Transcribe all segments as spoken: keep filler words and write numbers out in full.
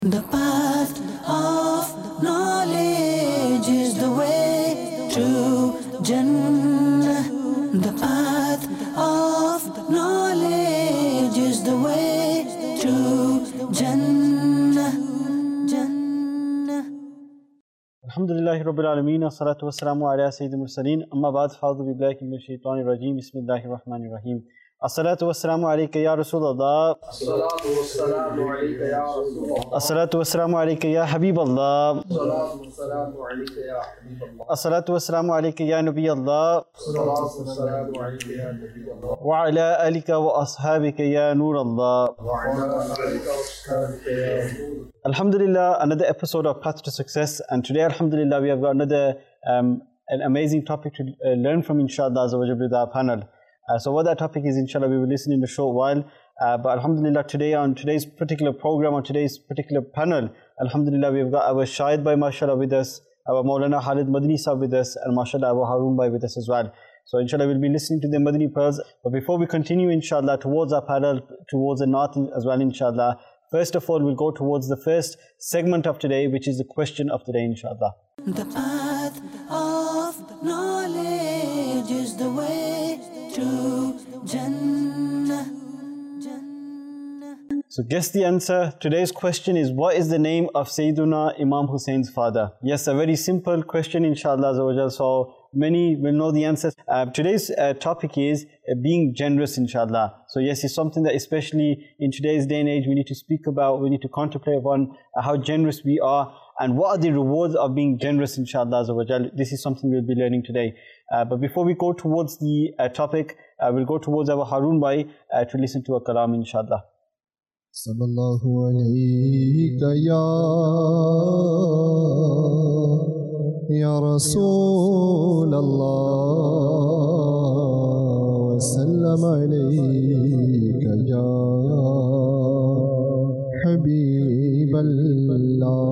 The path of knowledge is the way to Jannah. The path of knowledge is the way to Jannah. Jannah. Alhamdulillahi Rabbil Alameen, as-salatu was-salamu ala Sayyidil Mursaleen, amma ba'd, fa'udhu billahi minash shaitanir rajeem, bismillahir rahmanir rahim. As-salatu was-salamu alayka ya Rasulallah. As-salatu was-salamu alayka ya Rasulullah. As-salatu was-salamu alayka ya Habiballah. As-salatu was-salamu alayka ya Habiballah. As-salatu was-salamu alayka ya Nabiyallah. As-salatu was-salamu alayka ya Nabiyallah. Wa ala alika wa ashabika ya Nurallah. Wa ala alika wa ashabika ya Nurallah. Alhamdulillah, another episode of Path to Success, and today alhamdulillah we have got another um, an amazing topic to uh, learn from, inshallah azza wa jalla, with our panel. Uh, so what that topic is, inshallah, we will listen in a short while. Uh, but alhamdulillah, today on today's particular program, on today's particular panel, alhamdulillah, we've got our Shahid Bhai, mashallah, with us, our Maulana Khalid Madani Sahib with us, and mashallah, our Harun Bhai with us as well. So inshallah, we'll be listening to the Madani pearls. But before we continue, inshallah, towards our panel, towards the north as well, inshallah, first of all, we'll go towards the first segment of today, which is the question of the day, inshallah. The path of knowledge is the way to Jannah. Jannah. So guess the answer. Today's question is, what is the name of Sayyiduna Imam Husain's father? Yes, a very simple question, inshallah. So many will know the answer. Uh, today's uh, topic is uh, being generous, inshallah. So yes, it's something that especially in today's day and age we need to speak about, we need to contemplate upon uh, how generous we are and what are the rewards of being generous, inshallah. This is something we'll be learning today. Uh, but before we go towards the uh, topic, uh, we'll go towards our Harun Bhai uh, to listen to a kalam, inshallah. Sallallahu alayka ya Ya Rasul Allah, Sallam alayka ya Habib Allah.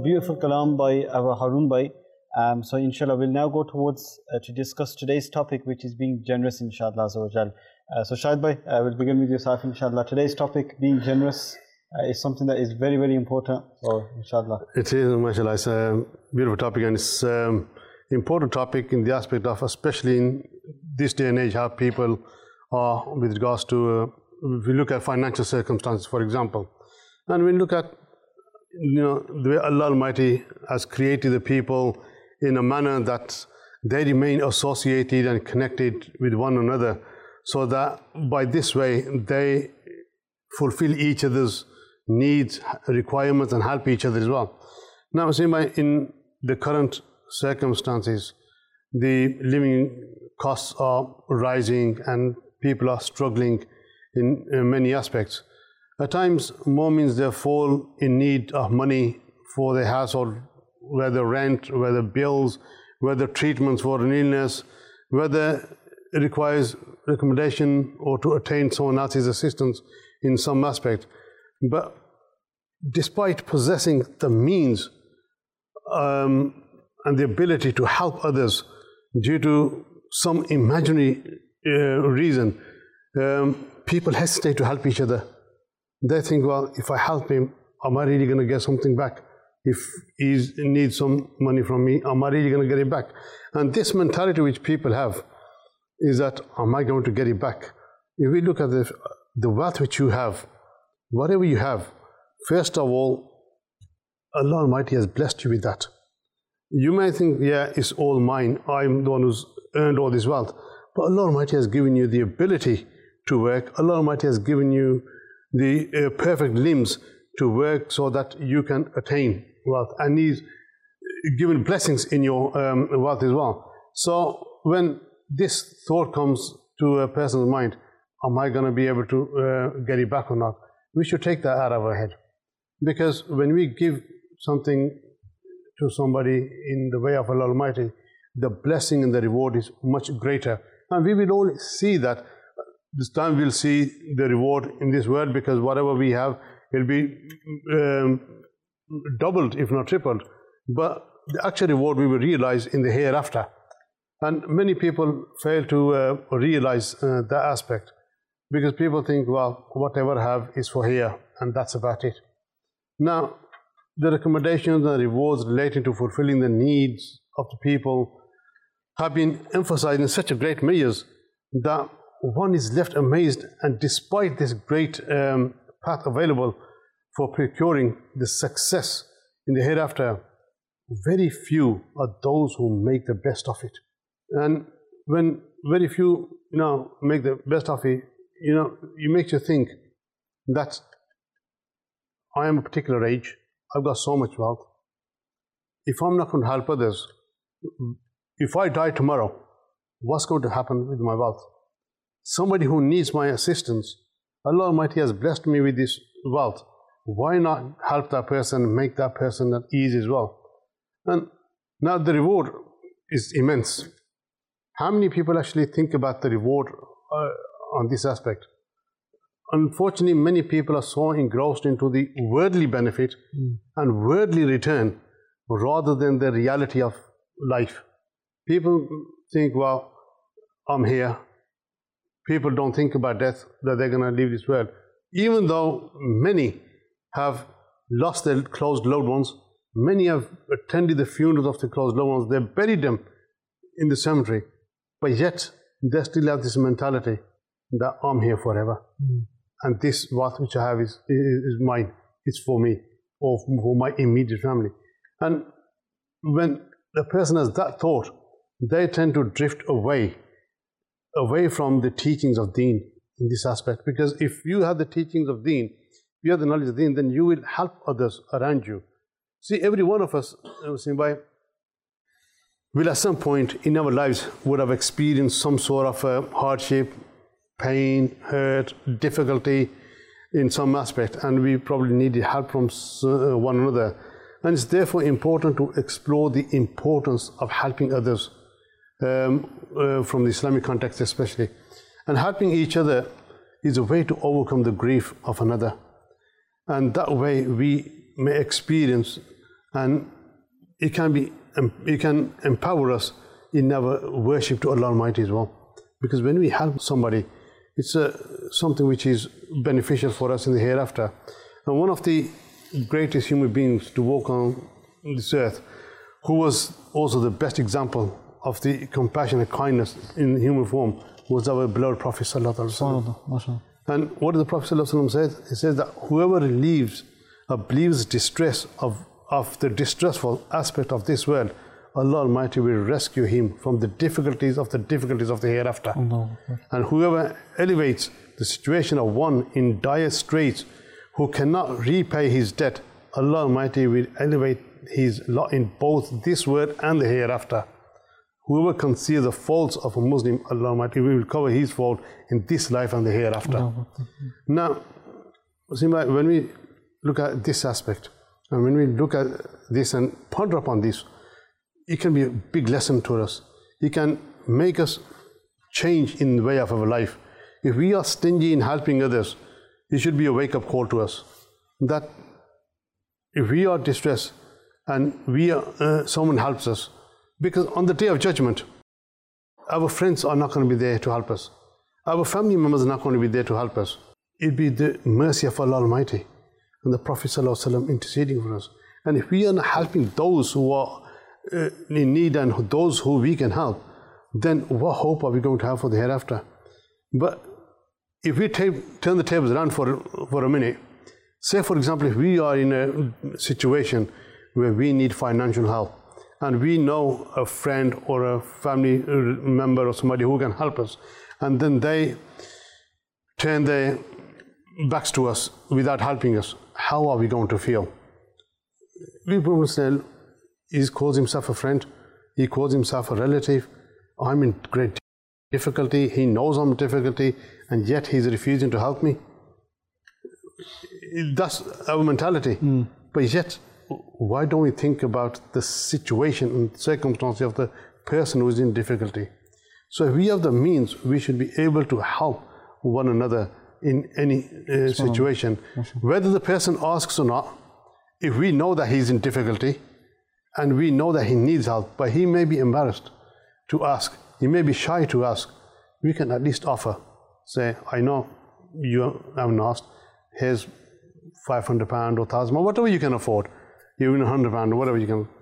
beautiful kalam by our Harun Bhai. Um, so inshallah we'll now go towards uh, to discuss today's topic, which is being generous, inshallah. Uh, so Shahid Bhai, uh, we'll begin with yourself, inshallah. Today's topic, being generous, uh, is something that is very, very important. So inshallah. It is, mashallah, it's a beautiful topic, and it's an important topic in the aspect of, especially in this day and age, how people are with regards to, uh, if we look at financial circumstances, for example, and we look at, you know, the way Allah Almighty has created the people in a manner that they remain associated and connected with one another, so that by this way they fulfill each other's needs, requirements, and help each other as well. Now, see, in the current circumstances, the living costs are rising and people are struggling in, in many aspects. At times, Mu'mins, they fall in need of money for their household, whether rent, whether bills, whether treatments for an illness, whether it requires recommendation or to attain someone else's assistance in some aspect. But despite possessing the means um, and the ability to help others due to some imaginary uh, reason, um, people hesitate to help each other. They think, well, if I help him, am I really going to get something back? If he needs some money from me, am I really going to get it back? And this mentality which people have is that, am I going to get it back? If we look at the, the wealth which you have, whatever you have, first of all, Allah Almighty has blessed you with that. You may think, yeah, it's all mine. I'm the one who's earned all this wealth. But Allah Almighty has given you the ability to work. Allah Almighty has given you the uh, perfect limbs to work so that you can attain wealth. And He's given blessings in your um, wealth as well. So when this thought comes to a person's mind, am I going to be able to uh, get it back or not? We should take that out of our head. Because when we give something to somebody in the way of Allah Almighty, the blessing and the reward is much greater. And we will all see that. This time we'll see the reward in this world, because whatever we have will be um, doubled, if not tripled. But the actual reward we will realize in the hereafter. And many people fail to uh, realize uh, that aspect, because people think, well, whatever I have is for here, and that's about it. Now, the recommendations and rewards relating to fulfilling the needs of the people have been emphasized in such a great measures that one is left amazed. And despite this great um, path available for procuring the success in the hereafter, very few are those who make the best of it. And when very few, you know, make the best of it, you know, it makes you think that I am a particular age, I've got so much wealth. If I'm not going to help others, if I die tomorrow, what's going to happen with my wealth? Somebody who needs my assistance, Allah Almighty has blessed me with this wealth. Why not help that person and make that person at ease as well? And now the reward is immense. How many people actually think about the reward uh, on this aspect? Unfortunately, many people are so engrossed into the worldly benefit mm. and worldly return rather than the reality of life. People think, well, I'm here. People don't think about death, that they're going to leave this world. Even though many have lost their close loved ones, many have attended the funerals of the close loved ones, they buried them in the cemetery, but yet they still have this mentality that I'm here forever. Mm. And this wealth which I have is, is, is mine, it's for me, or for my immediate family. And when the person has that thought, they tend to drift away, away from the teachings of Deen in this aspect. Because if you have the teachings of Deen, if you have the knowledge of Deen, then you will help others around you. See, every one of us, will at some point in our lives would have experienced some sort of uh, hardship, pain, hurt, difficulty in some aspect, and we probably needed help from uh, one another. And it's therefore important to explore the importance of helping others, um, uh, from the Islamic context especially. And helping each other is a way to overcome the grief of another. And that way we may experience and it can be, it can empower us in our worship to Allah Almighty as well. Because when we help somebody, it's uh, something which is beneficial for us in the hereafter. And one of the greatest human beings to walk on this earth, who was also the best example of the compassion and kindness in human form, was our beloved Prophet Sallallahu Alaihi Wasallam. And what did the Prophet Sallallahu Alaihi Wasallam say? He says that whoever relieves or believes distress of, of the distressful aspect of this world, Allah Almighty will rescue him from the difficulties of the difficulties of the hereafter. Allah. And whoever elevates the situation of one in dire straits who cannot repay his debt, Allah Almighty will elevate his lot in both this world and the hereafter. Whoever conceals the faults of a Muslim, Allah Almighty will cover his fault in this life and the hereafter. Allah. Now, when we look at this aspect, and when we look at this and ponder upon this, it can be a big lesson to us. It can make us change in the way of our life. If we are stingy in helping others, it should be a wake-up call to us. That if we are distressed and we are, uh, someone helps us, because on the day of judgment, our friends are not going to be there to help us. Our family members are not going to be there to help us. It'll be the mercy of Allah Almighty and the Prophet ﷺ interceding for us. And if we are not helping those who are uh, in need and those who we can help, then what hope are we going to have for the hereafter? But if we turn the tables around for, for a minute, say for example, if we are in a situation where we need financial help, and we know a friend or a family member or somebody who can help us, and then they turn their backs to us without helping us, how are we going to feel? We will say, he calls himself a friend, he calls himself a relative, I'm in great difficulty, he knows I'm in difficulty, and yet he's refusing to help me. That's our mentality. Mm. But yet, why don't we think about the situation and circumstance of the person who is in difficulty? So if we have the means, we should be able to help one another in any uh, situation. Whether the person asks or not, if we know that he's in difficulty and we know that he needs help, but he may be embarrassed to ask, he may be shy to ask, we can at least offer. Say, I know you haven't asked, here's five hundred pounds or one thousand pounds, whatever you can afford. Even one hundred pounds or whatever you can,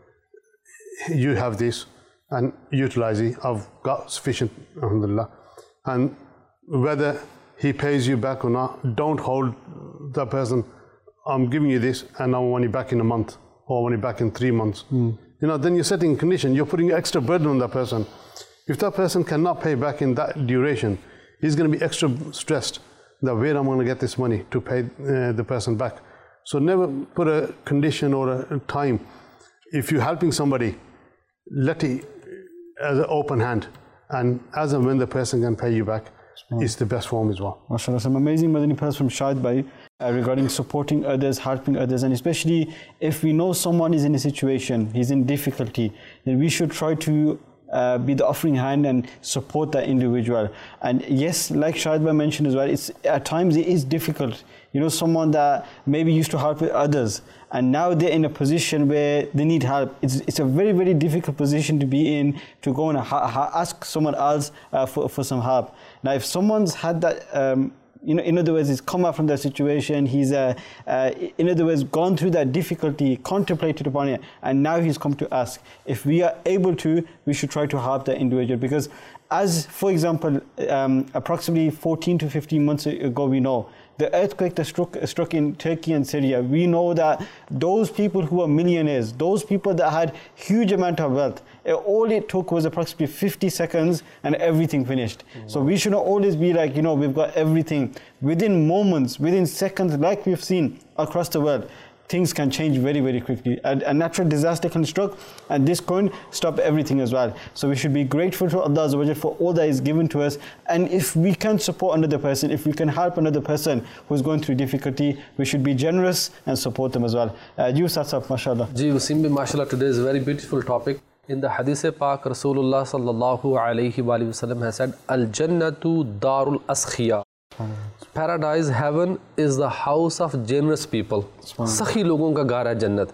you have this and utilize it. I've got sufficient, alhamdulillah. And whether he pays you back or not, don't hold that person, I'm giving you this and I want it back in a month or I want it back in three months. Mm. You know, then you're setting a condition, you're putting extra burden on that person. If that person cannot pay back in that duration, he's going to be extra stressed that where I'm going to get this money to pay uh, the person back. So never put a condition or a time. If you're helping somebody, let it as an open hand. And as and when the person can pay you back, it's the best form as well. MashaAllah, some amazing Madani pearls from Shahid Bhai uh, regarding supporting others, helping others, and especially if we know someone is in a situation, he's in difficulty, then we should try to Uh, be the offering hand and support that individual. And yes, like Shahid Bhai mentioned as well, it's at times it is difficult. You know, someone that maybe used to help others and now they're in a position where they need help. It's, it's a very, very difficult position to be in, to go and ha ha ask someone else uh, for, for some help. Now, if someone's had that, um, you know, in other words, he's come out from that situation, he's, uh, uh, in other words, gone through that difficulty, contemplated upon it, and now he's come to ask. If we are able to, we should try to help that individual. Because as, for example, um, approximately fourteen to fifteen months ago, we know, the earthquake that struck, struck in Turkey and Syria, we know that those people who are millionaires, those people that had huge amount of wealth, all it took was approximately fifty seconds and everything finished. Wow. So we should not always be like, you know, we've got everything. Within moments, within seconds, like we've seen across the world, things can change very, very quickly. A, a natural disaster can strike, and this can stop everything as well. So we should be grateful to Allah Azza wa Jal for all that is given to us. And if we can support another person, if we can help another person who's going through difficulty, we should be generous and support them as well. Uh, you start up, mashallah. Ji Wasim bhi, mashallah, today is a very beautiful topic. In the Hadith Pak, Rasulullah sallallahu alayhi wa sallam has said, Al-Jannatu Darul Askhiya. Paradise, heaven, is the house of generous people. Sakhi logon ka ghar hai Jannat.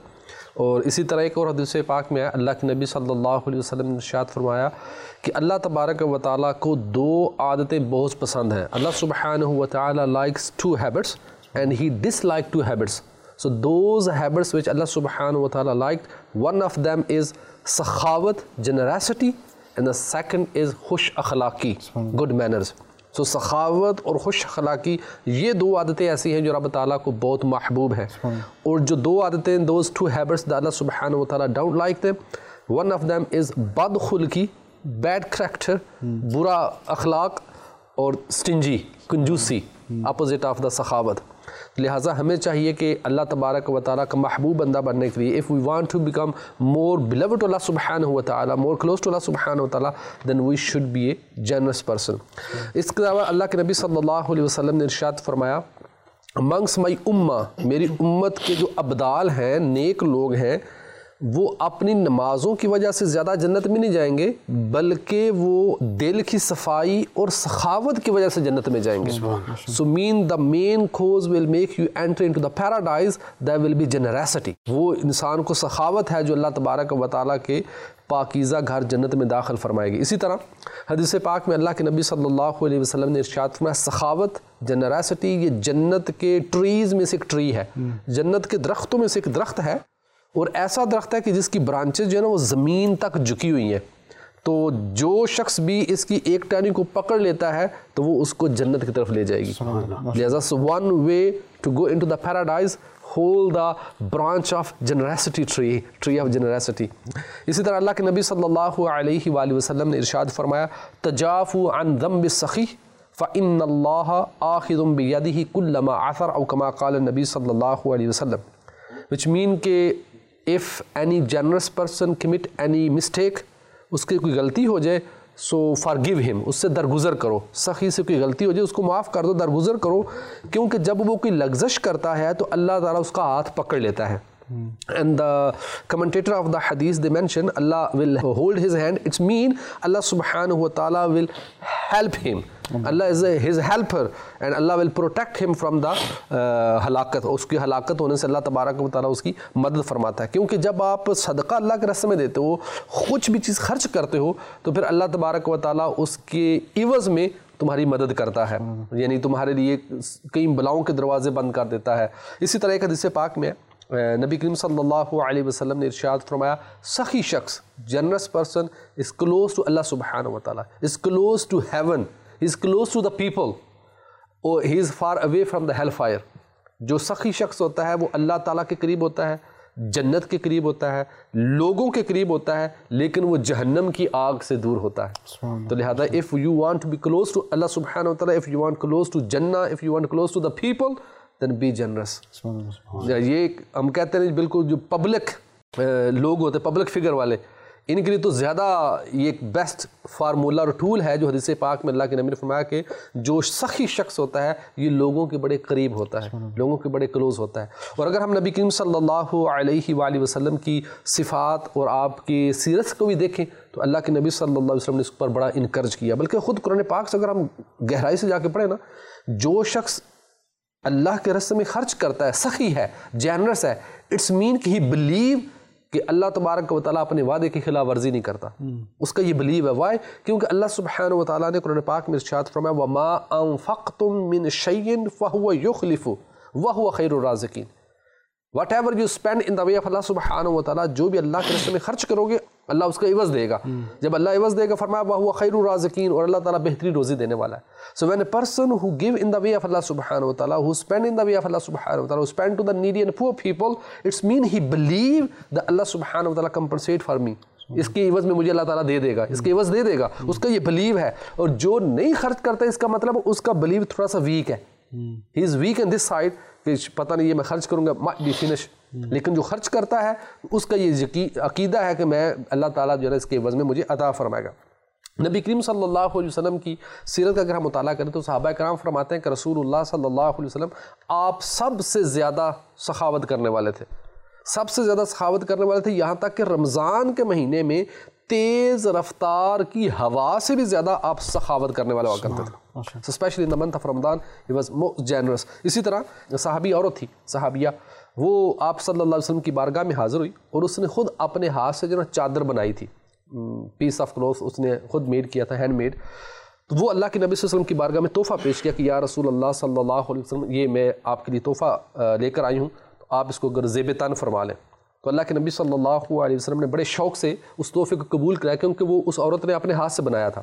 اور اسی طرح ایک اور حدیث پاک میں ہے اللہ کے نبی صلی اللہ علیہ وسلم نے ارشاد فرمایا کہ اللہ تبارک و تعالیٰ کو دو عادتیں بہت پسند ہیں. اللہ سبحانہ و تعالیٰ likes to habits and he dislike to habits. So those habits which Allah subhanahu wa ta'ala liked, one of them is sakhawat, generosity, and the second is khush akhlaqi, good manners. So sakhawat اور خوش اخلاقی یہ دو عادتیں ایسی ہیں جو رب تعالیٰ کو بہت محبوب ہیں. اور جو دو عادتیں those two habits that Allah subhanahu wa ta'ala don't like them, one of them is بد خلقی, bad character, برا اخلاق, اور stingy, کنجوسی, opposite of the سخاوت. لہٰذا ہمیں چاہیے کہ اللہ تبارک و تعالیٰ کا محبوب بندہ بننے کے لیے if we want to become more beloved to Allah subhanahu wa ta'ala, more close to Allah subhanahu wa ta'ala, then we should be a generous person. اس کے علاوہ اللہ کے نبی صلی اللہ علیہ وسلم نے ارشاد فرمایا amongst my ummah, میری امت کے جو ابدال ہیں, نیک لوگ ہیں, وہ اپنی نمازوں کی وجہ سے زیادہ جنت میں نہیں جائیں گے بلکہ وہ دل کی صفائی اور سخاوت کی وجہ سے جنت میں جائیں گے. so mean the main cause will make you enter into the paradise, there will be generosity. وہ انسان کو سخاوت ہے جو اللہ تبارک و تعالیٰ کے پاکیزہ گھر جنت میں داخل فرمائے گی. اسی طرح حدیث پاک میں اللہ کے نبی صلی اللہ علیہ وسلم نے ارشاد فرمایا سخاوت, جنراسٹی, یہ جنت کے ٹریز میں سے ایک ٹری ہے, جنت کے درختوں میں سے ایک درخت ہے, اور ایسا درخت ہے کہ جس کی برانچز جو ہے نا وہ زمین تک جھکی ہوئی ہیں. تو جو شخص بھی اس کی ایک ٹہنی کو پکڑ لیتا ہے تو وہ اس کو جنت کی طرف لے جائے گی. لہذا one way to go into the paradise, hold the branch of generosity tree, tree of generosity. اسی طرح اللہ کے نبی صلی اللہ علیہ وآلہ وسلم نے ارشاد فرمایا تجافوا عن ذنب السخی فإن اللہ آخذ بیدہ کل ما عثر او کما قال النبی صلی اللہ علیہ وسلم. which mean کہ if any generous person commit any mistake, اس کی کوئی غلطی ہو جائے, so forgive him, اس سے درگزر کرو. سخی سے کوئی غلطی ہو جائے اس کو معاف کر دو, درگزر کرو, کیونکہ جب وہ کوئی لغزش کرتا ہے تو اللہ تعالیٰ اس کا ہاتھ پکڑ لیتا ہے. And the commentator of the hadith, they mention Allah will hold his hand. It's mean Allah subhanahu wa ta'ala will help him. Allah is a, his helper and Allah will protect him from the ہلاکت. اس کی ہلاکت ہونے سے اللہ تبارک و تعالیٰ اس کی مدد فرماتا ہے. کیونکہ جب آپ صدقہ اللہ کے راستے میں دیتے ہو, کچھ بھی چیز خرچ کرتے ہو, تو پھر اللہ تبارک و تعالیٰ اس کے عوض میں تمہاری مدد کرتا ہے, یعنی تمہارے لیے کئی بلاؤں کے دروازے بند کر دیتا ہے. اسی طرح ایک حدیث پاک میں نبی کریم صلی اللہ علیہ وسلم نے ارشاد فرمایا سخی شخص, generous person is close to Allah subhanahu wa ta'ala, is close to heaven, is close to the people, or he is far away from the hellfire. جو سخی شخص ہوتا ہے وہ اللہ تعالیٰ کے قریب ہوتا ہے, جنت کے قریب ہوتا ہے, لوگوں کے قریب ہوتا ہے, لیکن وہ جہنم کی آگ سے دور ہوتا ہے. تو لہذا if you want to be close to Allah subhanahu wa ta'ala, if you want close to Jannah, if you want close to the people, then be generous. یہ ہم کہتے ہیں بالکل جو پبلک لوگ ہوتے ہیں, پبلک فگر والے, ان کے لیے تو زیادہ یہ ایک بیسٹ فارمولا اور ٹول ہے جو حدیث پاک میں اللہ کے نبی نے فرمایا کہ جو سخی شخص ہوتا ہے یہ لوگوں کے بڑے قریب ہوتا ہے, لوگوں کے بڑے کلوز ہوتا ہے. اور اگر ہم نبی کریم صلی اللہ علیہ وآلہ وسلم کی صفات اور آپ کی سیرت کو بھی دیکھیں تو اللہ کے نبی صلی اللہ علیہ وسلم نے اس پر بڑا انکرج کیا. بلکہ خود قرآن پاک سے اگر ہم گہرائی سے جا کے پڑھیں نا, جو شخص اللہ کے راستے میں خرچ کرتا ہے, سخی ہے, جینرس ہے, اٹس مین کہ ہی بلیو کہ اللہ تبارک و تعالیٰ اپنے وعدے کی خلاف ورزی نہیں کرتا. اس کا یہ بلیو ہے. وائی؟ کیونکہ اللہ سبحانہ و تعالیٰ نے قرآن پاک میں ارشاد فرمایا وَمَا أَنفَقْتُم مِّن شَيْءٍ فَهُوَ يُخْلِفُ وَهُوَ خَيْرُ الرَّازِقِينَ. Whatever you spend in the way of Allah سبحانہ و تعالیٰ, جو بھی اللہ کے راستے میں خرچ کرو گے اللہ اس کا عوض دے گا. جب اللہ عوض دے گا فرمایا وَهُوَ خَيْرُ الرَّازِقِينَ, اور اللہ تعالیٰ بہترین روزی دینے والا ہے. So when a person who give in the way of Allah subhanahu wa ta'ala, who spend in the way of Allah subhanahu wa ta'ala, who spend to the needy and poor people, it's mean he believe that Allah subhanahu wa ta'ala compensate for me. اس کے عوض میں مجھے اللہ تعالیٰ دے دے گا, اس کے عوض دے دے گا, اس کا یہ blue ہے. اور جو نہیں خرچ کرتا اس کا مطلب اس کا بلیو تھوڑا سا ویک ہے. He is weak on this side کہ پتہ نہیں یہ میں خرچ کروں گا might be finish. لیکن جو خرچ کرتا ہے اس کا یہ عقیدہ ہے کہ میں اللہ تعالیٰ جو ہے اس کے عوض میں مجھے عطا فرمائے گا. نبی کریم صلی اللہ علیہ وسلم کی سیرت کا اگر ہم مطالعہ کریں تو صحابہ کرام فرماتے ہیں کہ رسول اللہ صلی اللہ علیہ وسلم آپ سب سے زیادہ سخاوت کرنے والے تھے, سب سے زیادہ سخاوت کرنے والے تھے, یہاں تک کہ رمضان کے مہینے میں تیز رفتار کی ہوا سے بھی زیادہ آپ سخاوت کرنے والے ہوا کرتے تھے. Especially in the month of Ramzan he was most generous. اسی طرح صحابی عورت تھی, صحابیہ وہ آپ صلی اللہ علیہ وسلم کی بارگاہ میں حاضر ہوئی اور اس نے خود اپنے ہاتھ سے جو نا چادر بنائی تھی, پیس آف کلوتھ اس نے خود میڈ کیا تھا, ہینڈ میڈ. تو وہ اللہ کے نبی صلی اللہ علیہ وسلم کی بارگاہ میں تحفہ پیش کیا کہ یا رسول اللہ صلی اللہ علیہ وسلم, یہ میں آپ کے لیے تحفہ لے کر آئی ہوں, تو آپ اس کو اگر زیب تن فرما لیں. تو اللہ کے نبی صلی اللہ علیہ وسلم نے بڑے شوق سے اس تحفے کو قبول کرایا کیونکہ وہ اس عورت نے اپنے ہاتھ سے بنایا تھا.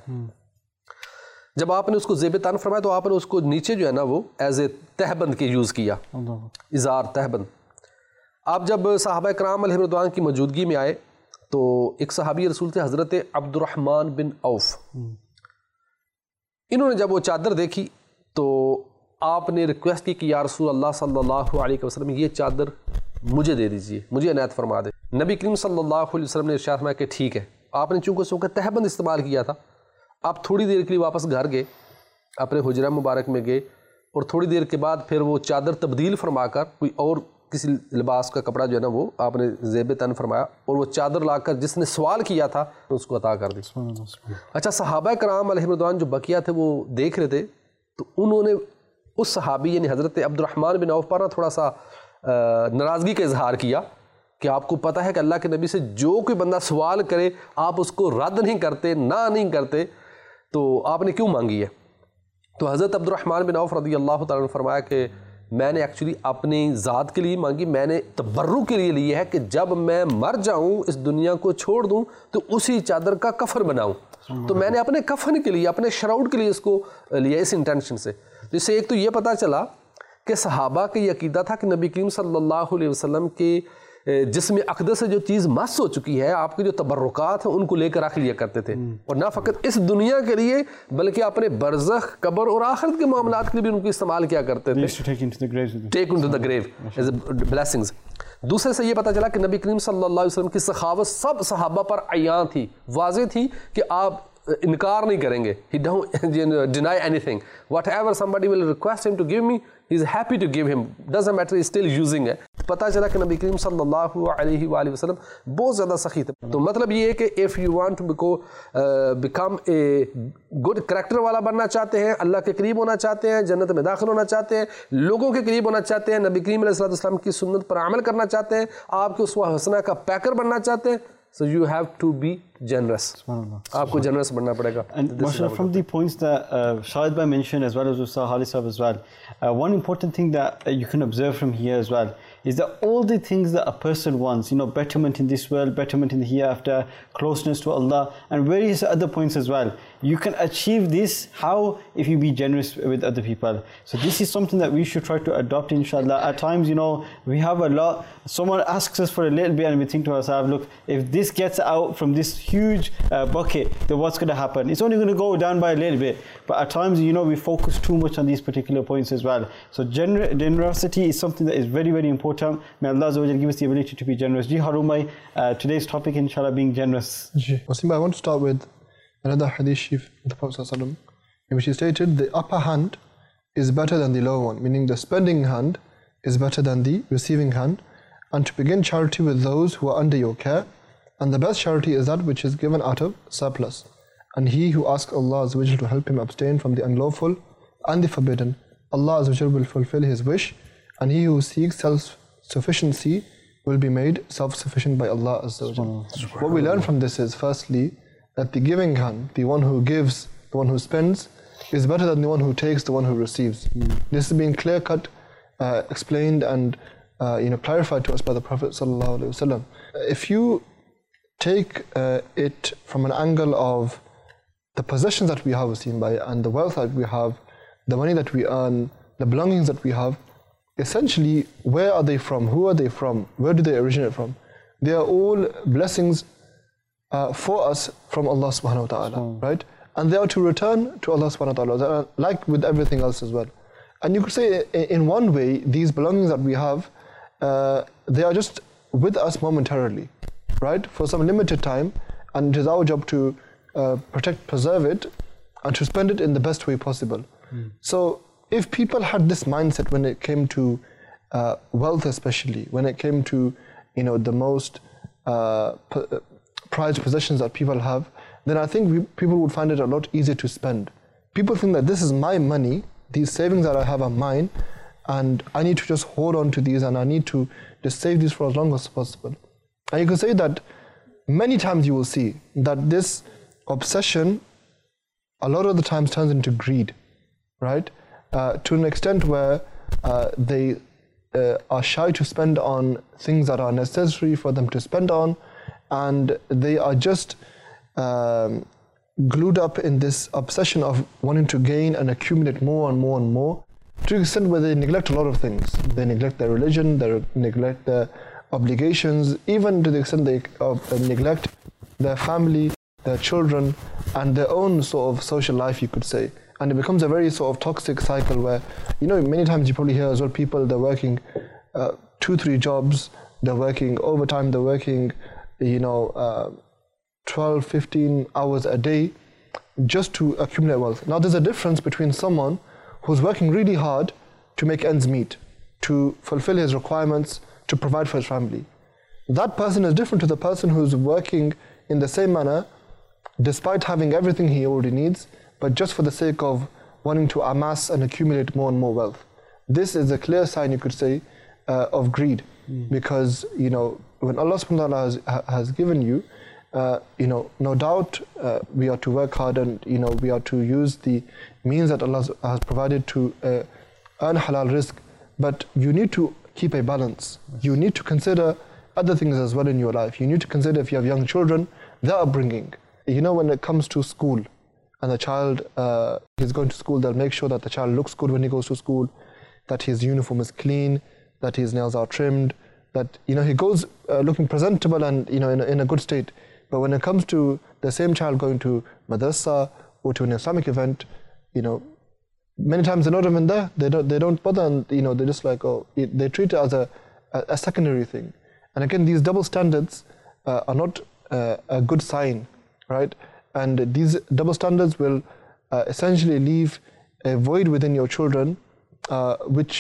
جب آپ نے اس کو زیب تن فرمایا تو آپ نے اس کو نیچے جو ہے نا وہ ایز اے تہبند کے یوز کیا, ازار تہبند. آپ جب صحابہ کرام علیہ رضوان کی موجودگی میں آئے تو ایک صحابی رسول تھے حضرت عبد الرحمن بن عوف. انہوں نے جب وہ چادر دیکھی تو آپ نے ریکویسٹ کی کہ یا رسول اللہ صلی اللہ علیہ وسلم یہ چادر مجھے دے دیجئے, مجھے عنایت فرما دے. نبی کریم صلی اللہ علیہ وسلم نے ارشاد فرمایا کہ ٹھیک ہے. آپ نے چونکہ اس وقت تہبند استعمال کیا تھا, آپ تھوڑی دیر کے لیے واپس گھر گئے, اپنے حجرہ مبارک میں گئے اور تھوڑی دیر کے بعد پھر وہ چادر تبدیل فرما کر کوئی اور کسی لباس کا کپڑا جو ہے نا وہ آپ نے زیب تن فرمایا اور وہ چادر لا کر جس نے سوال کیا تھا اس کو عطا کر دی. اچھا, صحابہ کرام علیہ رضوان جو بقیہ تھے وہ دیکھ رہے تھے تو انہوں نے اس صحابی یعنی حضرت عبد الرحمن بن عوف پر تھوڑا سا ناراضگی کا اظہار کیا کہ آپ کو پتہ ہے کہ اللہ کے نبی سے جو کوئی بندہ سوال کرے آپ اس کو رد نہیں کرتے, نہ نہیں کرتے, تو آپ نے کیوں مانگی ہے؟ تو حضرت عبد الرحمن بن عوف رضی اللہ تعالیٰ نے فرمایا کہ میں نے ایکچولی اپنی ذات کے لیے مانگی, میں نے تبرک کے لیے لی ہے کہ جب میں مر جاؤں اس دنیا کو چھوڑ دوں تو اسی چادر کا کفن بناؤں. تو میں نے اپنے کفن کے لیے, اپنے شراؤڈ کے لیے اس کو لیا اس انٹینشن سے. جس سے ایک تو یہ پتہ چلا کہ صحابہ کا یہ عقیدہ تھا کہ نبی کریم صلی اللہ علیہ وسلم کے جسم اقدس سے جو چیز مس ہو چکی ہے, آپ کے جو تبرکات ہیں ان کو لے کر رکھ لیا کرتے تھے, اور نہ فقط اس دنیا کے لیے بلکہ اپنے برزخ, قبر اور آخرت کے معاملات کے لیے بھی ان کو استعمال کیا کرتے تھے, take into the grave as blessings. دوسرے سے یہ پتہ چلا کہ نبی کریم صلی اللہ علیہ وسلم کی سخاوت سب صحابہ پر عیاں تھی, واضح تھی کہ آپ انکار نہیں کریں گے. He don't deny anything. Whatever somebody will request him to give me, he is happy to give him. Doesn't matter, he is still using it. پتہ چلا کہ نبی کریم صلی اللہ علیہ وآلہ وسلم بہت زیادہ سخی تھے. تو مطلب یہ ہے کہ if you want to become a good character والا بننا چاہتے ہیں, اللہ کے قریب ہونا چاہتے ہیں, جنت میں داخل ہونا چاہتے ہیں, لوگوں کے قریب ہونا چاہتے ہیں, نبی کریم علیہ السلام کی سنت پر عمل کرنا چاہتے ہیں, آپ کے اسوہ حسنہ کا پیکر بننا چاہتے ہیں, so you have to be generous. آپ کو generous بننا پڑے گا. And Mashallah, from the points that uh, Shahid Bhai mentioned as well as Ustaz Hali Sahab as well, uh, one important thing that uh, you can observe from here as well is that all the things that a person wants, you know, betterment in this world, betterment in the hereafter, closeness to Allah, and various other points as well, you can achieve this how? If you be generous with other people. So this is something that we should try to adopt, inshallah. At times, you know, we have a lot, someone asks us for a little bit and we think to ourselves, look, if this gets out from this huge uh, bucket, then what's going to happen? It's only going to go down by a little bit. But at times, you know, we focus too much on these particular points as well. So gener generosity is something that is very, very important. May Allah Azza wa Jalla give us the ability to be generous. Ji Harumai, uh, today's topic, inshallah, being generous. Ji. Wasim, I want to start with another hadith Sharif of the Prophet ﷺ, in which he stated, the upper hand is better than the lower one, meaning the spending hand is better than the receiving hand, and to begin charity with those who are under your care, and the best charity is that which is given out of surplus. And he who asks Allah Azza wa Jalla to help him abstain from the unlawful and the forbidden, Allah Azza wa Jalla will fulfill his wish, and he who seeks self-sufficiency will be made self-sufficient by Allah Azza wa Jalla. What we learn from this is, firstly, that the giving hand, the one who gives, the one who spends, is better than the one who takes, the one who receives. Mm. This is being clear-cut, uh, explained and uh, you know, clarified to us by the Prophet sallallahu alaihi wasallam. If you take uh, it from an angle of the possessions that we have seen by, and the wealth that we have, the money that we earn, the belongings that we have, essentially, where are they from? Who are they from? Where do they originate from? They are all blessings Uh, for us from Allah subhanahu wa ta'ala, mm. right? And they are to return to Allah subhanahu wa ta'ala, like with everything else as well. And you could say, in one way, these belongings that we have, uh, they are just with us momentarily, right? For some limited time, and it is our job to uh, protect, preserve it, and to spend it in the best way possible. Mm. So, if people had this mindset when it came to uh, wealth especially, when it came to, you know, the most uh, prized possessions that people have, then I think we, people would find it a lot easier to spend. People think that this is my money, these savings that I have are mine, and I need to just hold on to these, and I need to just save these for as long as possible. And you can say that many times you will see that this obsession a lot of the times turns into greed, right? Uh, to an extent where uh, they uh, are shy to spend on things that are necessary for them to spend on, and they are just um, glued up in this obsession of wanting to gain and accumulate more and more and more, to the extent where they neglect a lot of things. They neglect their religion, they neglect their obligations, even to the extent they uh, neglect their family, their children, and their own sort of social life, you could say. And it becomes a very sort of toxic cycle where, you know, many times you probably hear as well, people, they're working uh, two, three jobs, they're working overtime, they're working, you know, uh, twelve, fifteen hours a day just to accumulate wealth. Now there's a difference between someone who's working really hard to make ends meet, to fulfill his requirements, to provide for his family. That person is different to the person who's working in the same manner, despite having everything he already needs, but just for the sake of wanting to amass and accumulate more and more wealth. This is a clear sign, you could say, uh, of greed. Mm. Because, you know, when Allah subhanahu wa ta'ala has, has given you, uh, you know, no doubt uh, we are to work hard, and, you know, we are to use the means that Allah has provided to uh, earn halal rizq, but you need to keep a balance. You need to consider other things as well in your life. You need to consider if you have young children, their upbringing. You know, when it comes to school, and the child uh, is going to school, they'll make sure that the child looks good when he goes to school, that his uniform is clean, that his nails are trimmed, that, you know, he goes uh, looking presentable and, you know, in a, in a good state. But when it comes to the same child going to madrasa or to an Islamic event, you know, many times they're not even there. They don't, they don't bother, and, you know, they're just like, oh, it, they treat it as a, a, a secondary thing. And again, these double standards uh, are not uh, a good sign, right? And these double standards will uh, essentially leave a void within your children, uh, which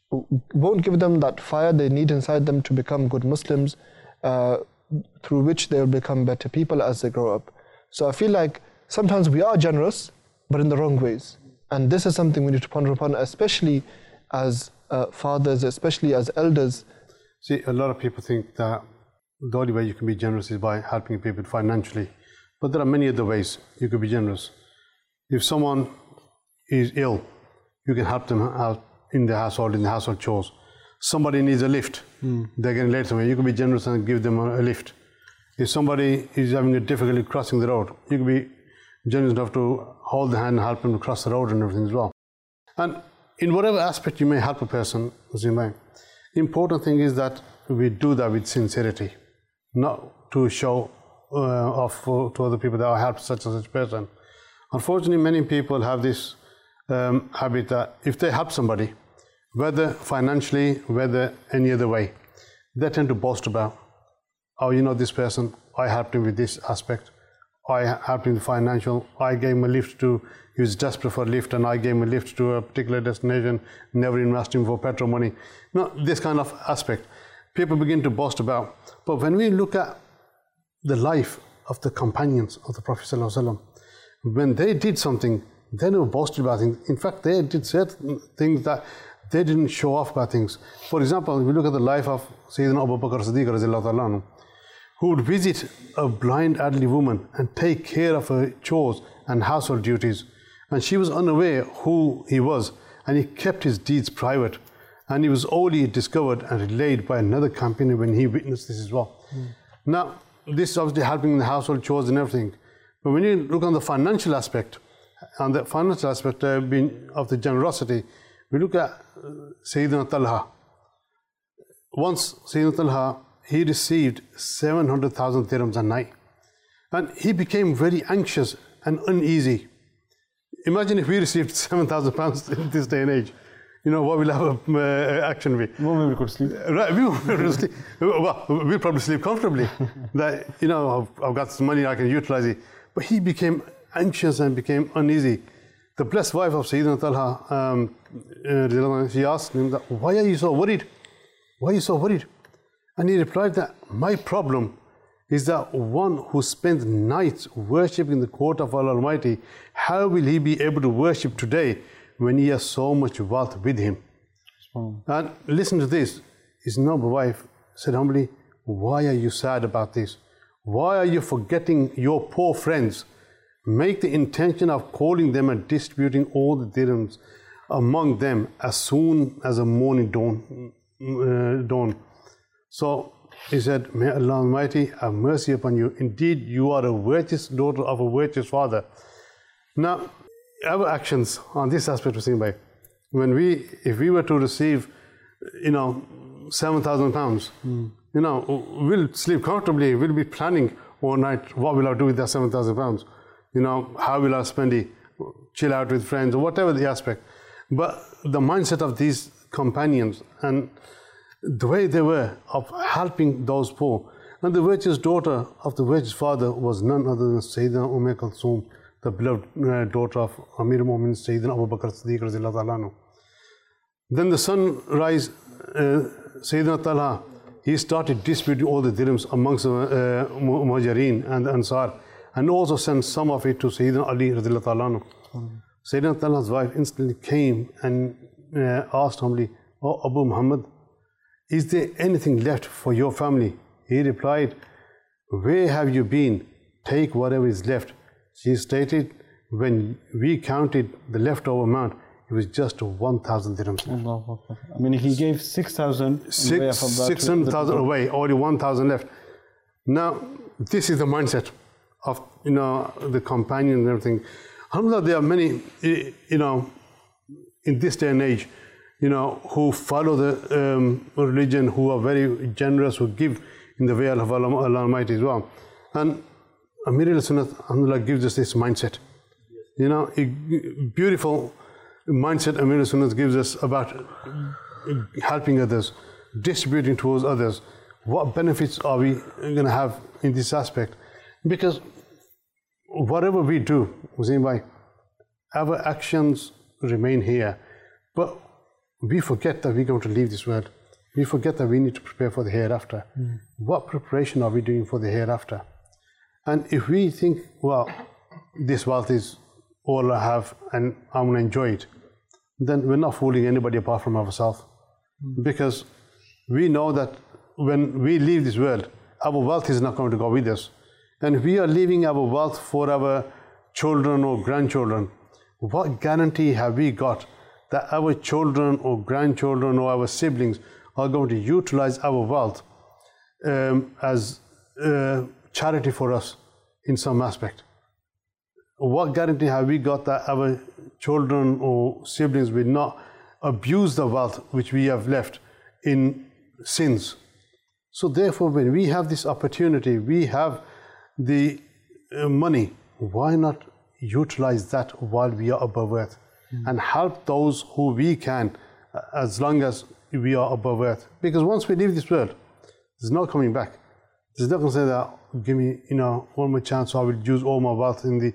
won't give them that fire they need inside them to become good Muslims, uh, through which they will become better people as they grow up. So I feel like sometimes we are generous, but in the wrong ways. And this is something we need to ponder upon, especially as uh, fathers, especially as elders. See, a lot of people think that the only way you can be generous is by helping people financially. But there are many other ways you could be generous. If someone is ill, you can help them out in the household, in the household chores. Somebody needs a lift, mm. they're getting late somewhere, you can be generous and give them a, a lift. If somebody is having a difficulty crossing the road, you can be generous enough to hold the hand and help them to cross the road and everything as well. And in whatever aspect you may help a person, the important thing is that we do that with sincerity, not to show uh, off to other people that I helped such and such person. Unfortunately, many people have this um, habit that if they help somebody, whether financially, whether any other way, they tend to boast about, oh, you know, this person, I helped him with this aspect, I helped him with financial, I gave him a lift to, he was desperate for a lift and I gave him a lift to a particular destination, never even asked him for petrol money. No, this kind of aspect, people begin to boast about. But when we look at the life of the companions of the Prophet ﷺ, when they did something, they never boasted about things. In fact, they did certain things that they didn't show off about things. For example, if we look at the life of Sayyidina Abu Bakr Siddiq radiallahu ta'ala, who would visit a blind elderly woman and take care of her chores and household duties. And she was unaware who he was, and he kept his deeds private. And he was only discovered and relayed by another companion when he witnessed this as well. Mm. Now, this is obviously helping in the household chores and everything. But when you look on the financial aspect, on the financial aspect uh, being of the generosity, we look at uh, Sayyidina Talha. Once Sayyidina Talha, he received seven hundred thousand dirhams a night. And he became very anxious and uneasy. Imagine if we received seven thousand pounds in this day and age. You know, what will our uh, action be? Well, we could sleep. Right, we will sleep. Well, we'll probably sleep comfortably. That, you know, I've, I've got some money, I can utilize it. But he became anxious and became uneasy. The blessed wife of Sayyidina Talha, um, uh, she asked him, that, why are you so worried? Why are you so worried? And he replied that, my problem is that one who spends nights worshipping the court of Allah Almighty, how will he be able to worship today when he has so much wealth with him? And listen to this. His noble wife said humbly, why are you sad about this? Why are you forgetting your poor friends? Make the intention of calling them and distributing all the dirhams among them as soon as the morning dawn. Uh, dawn. So he said, may Allah Almighty have mercy upon you. Indeed, you are a virtuous daughter of a virtuous father. Now, our actions on this aspect of Sinbai, when we, if we were to receive, you know, seven thousand pounds, mm. you know, we'll sleep comfortably, we'll be planning all night, what will I do with that seven thousand pounds? You know, how will I spend it? Chill out with friends, or whatever the aspect. But the mindset of these companions and the way they were of helping those poor. And the virtuous daughter of the virtuous father was none other than Sayyidina Umm Kulthum, the beloved uh, daughter of Amir al-Mu'minin Sayyidina Abu Bakr Siddiq radhiyallahu ta'ala anhu. Then the sunrise, uh, Sayyidina Talha, he started distributing all the dirhams amongst the uh, Muhajirin and the Ansar, and also sent some of it to Sayyidina Ali radhiyallahu ta'ala anhu. Mm. Sayyidina Talha's wife instantly came and uh, asked humbly, "Oh Abu Muhammad, is there anything left for your family?" He replied, "Where have you been? Take whatever is left." She stated, when we counted the leftover amount, it was just one thousand dirhams. I mean, he gave six thousand. Six, six hundred thousand away, only one thousand left. Now, this is the mindset of, you know, the companion and everything. Alhamdulillah, there are many, you know, in this day and age, you know, who follow the um, religion, who are very generous, who give in the way of Allah, Allah Almighty as well. And Amir al-Sunnat, alhamdulillah, gives us this mindset. You know, a beautiful mindset Amir al-Sunnat gives us about helping others, distributing towards others. What benefits are we going to have in this aspect? Because whatever we do, Hussein, our actions remain here. But we forget that we're going to leave this world. We forget that we need to prepare for the hereafter. Mm. What preparation are we doing for the hereafter? And if we think, well, this wealth is all I have and I'm going to enjoy it, then we're not fooling anybody apart from ourselves. Mm. Because we know that when we leave this world, our wealth is not going to go with us. And if we are leaving our wealth for our children or grandchildren, what guarantee have we got that our children or grandchildren or our siblings are going to utilize our wealth um, as uh, charity for us in some aspect? What guarantee have we got that our children or siblings will not abuse the wealth which we have left in sins? So therefore, when we have this opportunity, we have the uh, money, why not utilize that while we are above earth mm. and help those who we can uh, as long as we are above earth? Because once we leave this world, there's no coming back. There's not going to say that, give me, you know, one more chance, so I will use all my wealth in the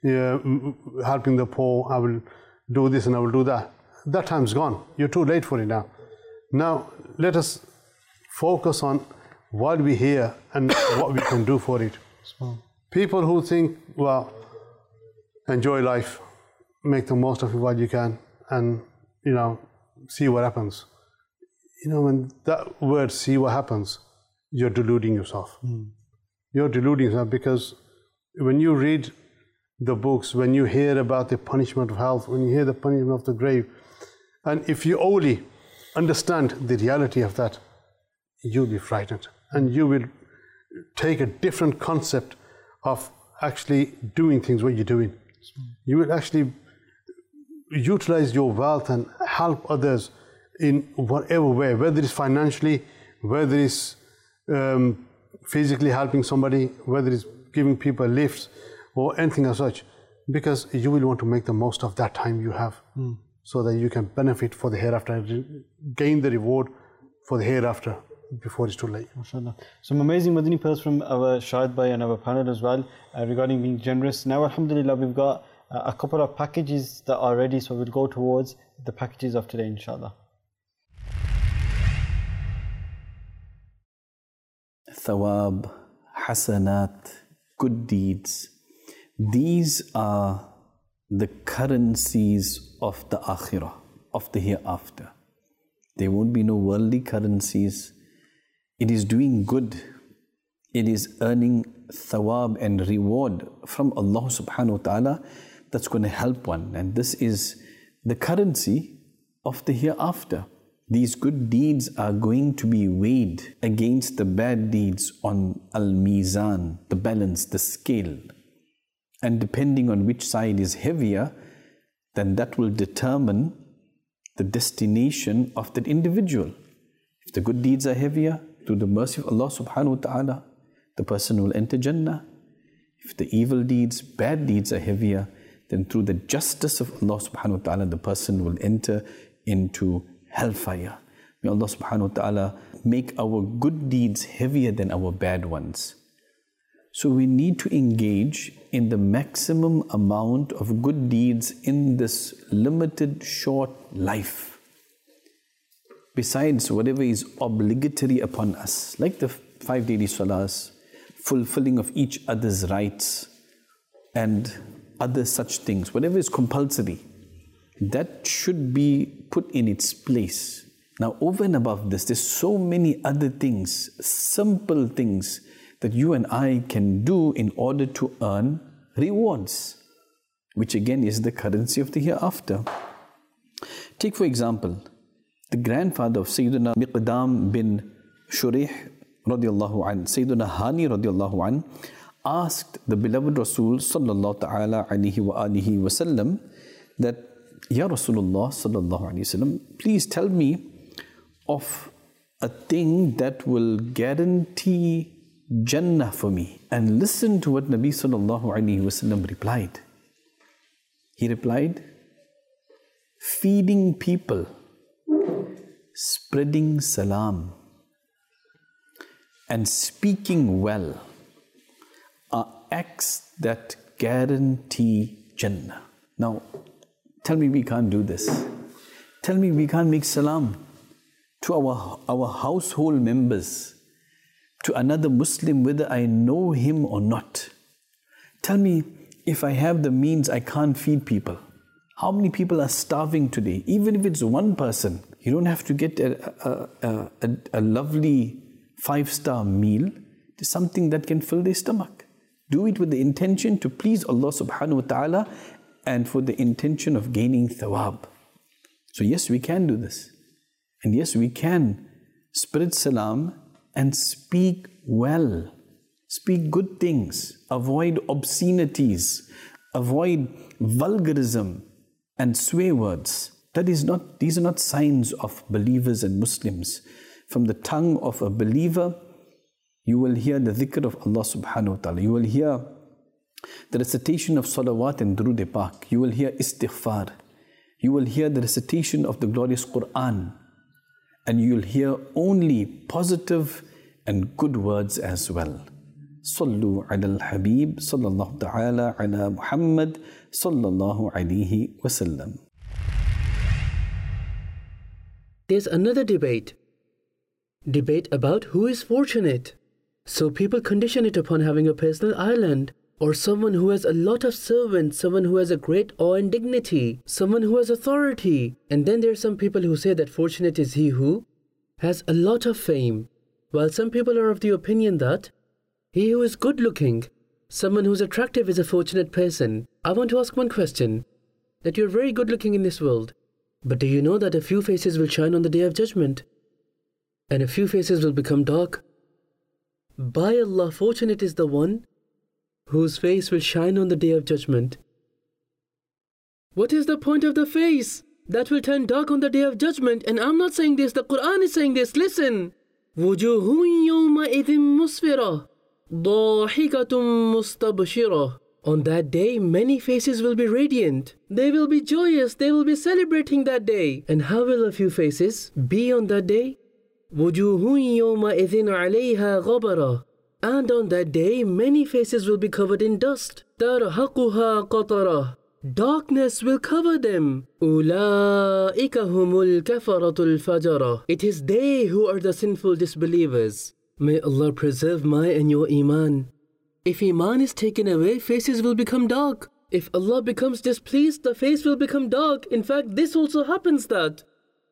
uh, helping the poor, I will do this and I will do that. That time's gone. You're too late for it now. Now, let us focus on while we're here and what we can do for it. People who think, well, enjoy life, make the most of it while you can, and, you know, see what happens. You know, when that word, see what happens, you're deluding yourself. Mm. You're deluding yourself, because when you read the books, when you hear about the punishment of hell, when you hear the punishment of the grave, and if you only understand the reality of that, you'll be frightened, and you will take a different concept of actually doing things what you're doing. You will actually utilize your wealth and help others in whatever way, whether it's financially, whether it's um, physically helping somebody, whether it's giving people lifts or anything as such, because you will want to make the most of that time you have mm. so that you can benefit for the hereafter, gain the reward for the hereafter before it's too late. MashaAllah. Some amazing Madani pearls from our Shahid Bhai and our panel as well uh, regarding being generous. Now, alhamdulillah, we've got uh, a couple of packages that are ready, so we'll go towards the packages of today, inshallah. Thawab, hasanat, good deeds. These are the currencies of the akhirah, of the hereafter. There won't be no worldly currencies. It is doing good. It is earning thawab and reward from Allah subhanahu wa ta'ala that's going to help one. And this is the currency of the hereafter. These good deeds are going to be weighed against the bad deeds on al-mizan, the balance, the scale. And depending on which side is heavier, then that will determine the destination of that individual. If the good deeds are heavier, through the mercy of Allah subhanahu wa ta'ala, the person will enter Jannah. If the evil deeds, bad deeds are heavier, then through the justice of Allah subhanahu wa ta'ala, the person will enter into hellfire. May Allah subhanahu wa ta'ala make our good deeds heavier than our bad ones. So we need to engage in the maximum amount of good deeds in this limited, short life. Besides whatever is obligatory upon us, like the five daily salahs, fulfilling of each other's rights, and other such things, whatever is compulsory, that should be put in its place. Now, over and above this, there's so many other things, simple things, that you and I can do in order to earn rewards, which again is the currency of the hereafter. Take for example, the grandfather of Sayyidina Miqdam bin Shurih radiallahu an, Sayyidina Hani radiallahu an, asked the beloved Rasul sallallahu ta'ala alayhi wa alihi wa sallam that, Ya Rasulullah sallallahu alayhi wa sallam, please tell me of a thing that will guarantee Jannah for me. And listen to what Nabi sallallahu alayhi wa sallam replied. He replied, feeding people, spreading salam, and speaking well are acts that guarantee Jannah. Now, tell me we can't do this. Tell me we can't make salam to our, our household members, to another Muslim, whether I know him or not. Tell me, if I have the means, I can't feed people. How many people are starving today? Even if it's one person, you don't have to get a, a, a, a lovely five-star meal. It's something that can fill their stomach. Do it with the intention to please Allah subhanahu wa ta'ala and for the intention of gaining thawab. So yes, we can do this. And yes, we can spread salam and speak well. Speak good things. Avoid obscenities. Avoid vulgarism and swear words. That is not, these are not signs of believers and Muslims. From the tongue of a believer, you will hear the dhikr of Allah subhanahu wa ta'ala. You will hear the recitation of salawat and durood pak. You will hear istighfar. You will hear the recitation of the glorious Quran. And you will hear only positive and good words as well. Sallu ala al-Habib sallallahu ta'ala ala Muhammad sallallahu alayhi wa sallam. There's another debate. Debate about who is fortunate. So people condition it upon having a personal island, or someone who has a lot of servants, someone who has a great awe and dignity, someone who has authority. And then there are some people who say that fortunate is he who has a lot of fame, while some people are of the opinion that he who is good looking, someone who's attractive is a fortunate person. I want to ask one question, that you're very good looking in this world, but do you know that a few faces will shine on the Day of Judgment? And a few faces will become dark? By Allah, fortunate is the one whose face will shine on the Day of Judgment. What is the point of the face that will turn dark on the Day of Judgment? And I'm not saying this, the Quran is saying this. Listen. وُجُوهٌ يَوْمَئِذٍ مُسْفِرَةٌ ضَاحِكَةٌ مُسْتَبْشِرَةٌ. On that day, many faces will be radiant. They will be joyous. They will be celebrating that day. And how will a few faces be on that day? وُجُوهٌ يَوْمَئِذٍ عَلَيْهَا غَبَرَةٌ. And on that day, many faces will be covered in dust. تَرْهَقُهَا قَطَرَةٌ. Darkness will cover them. أُولَٰئِكَ هُمُ الْكَفَرَةُ الْفَجَرَةُ. It is they who are the sinful disbelievers. May Allah preserve my and your Iman. If Iman is taken away, faces will become dark. If Allah becomes displeased, the face will become dark. In fact, this also happens that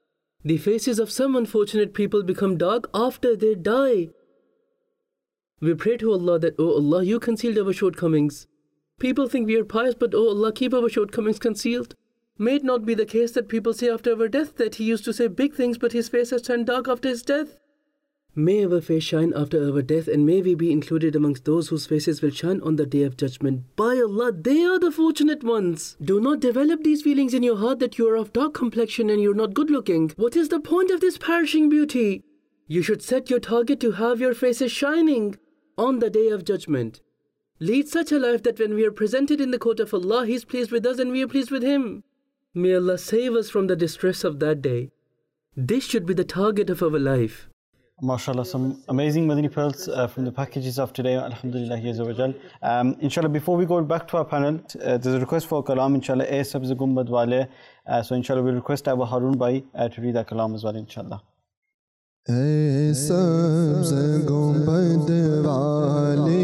The faces of some unfortunate people become dark after they die. We pray to Allah that, oh Allah, you concealed our shortcomings. People think we are pious, but oh Allah, keep our shortcomings concealed. May it not be the case that people say after our death that he used to say big things, but his face has turned dark after his death. May our face shine after our death, and may we be included amongst those whose faces will shine on the day of judgment. By Allah, they are the fortunate ones. Do not develop these feelings in your heart that you are of dark complexion and you're not good looking. What is the point of this perishing beauty? You should set your target to have your faces shining on the day of judgment. Lead such a life that when we are presented in the court of Allah, He is pleased with us and we are pleased with Him. May Allah save us from the distress of that day. This should be the target of our life. MashaAllah, some amazing Madani pearls uh, from the packages of today. Alhamdulillah, Azza wa Jal. Um, inshallah, before we go back to our panel, uh, there's a request for kalam, inshallah, A Sabz Gumbad Wale. Uh, so, inshallah, we'll request Abu Harun Bhai uh, to read that kalam as well, inshallah. اے سبز گنبد والے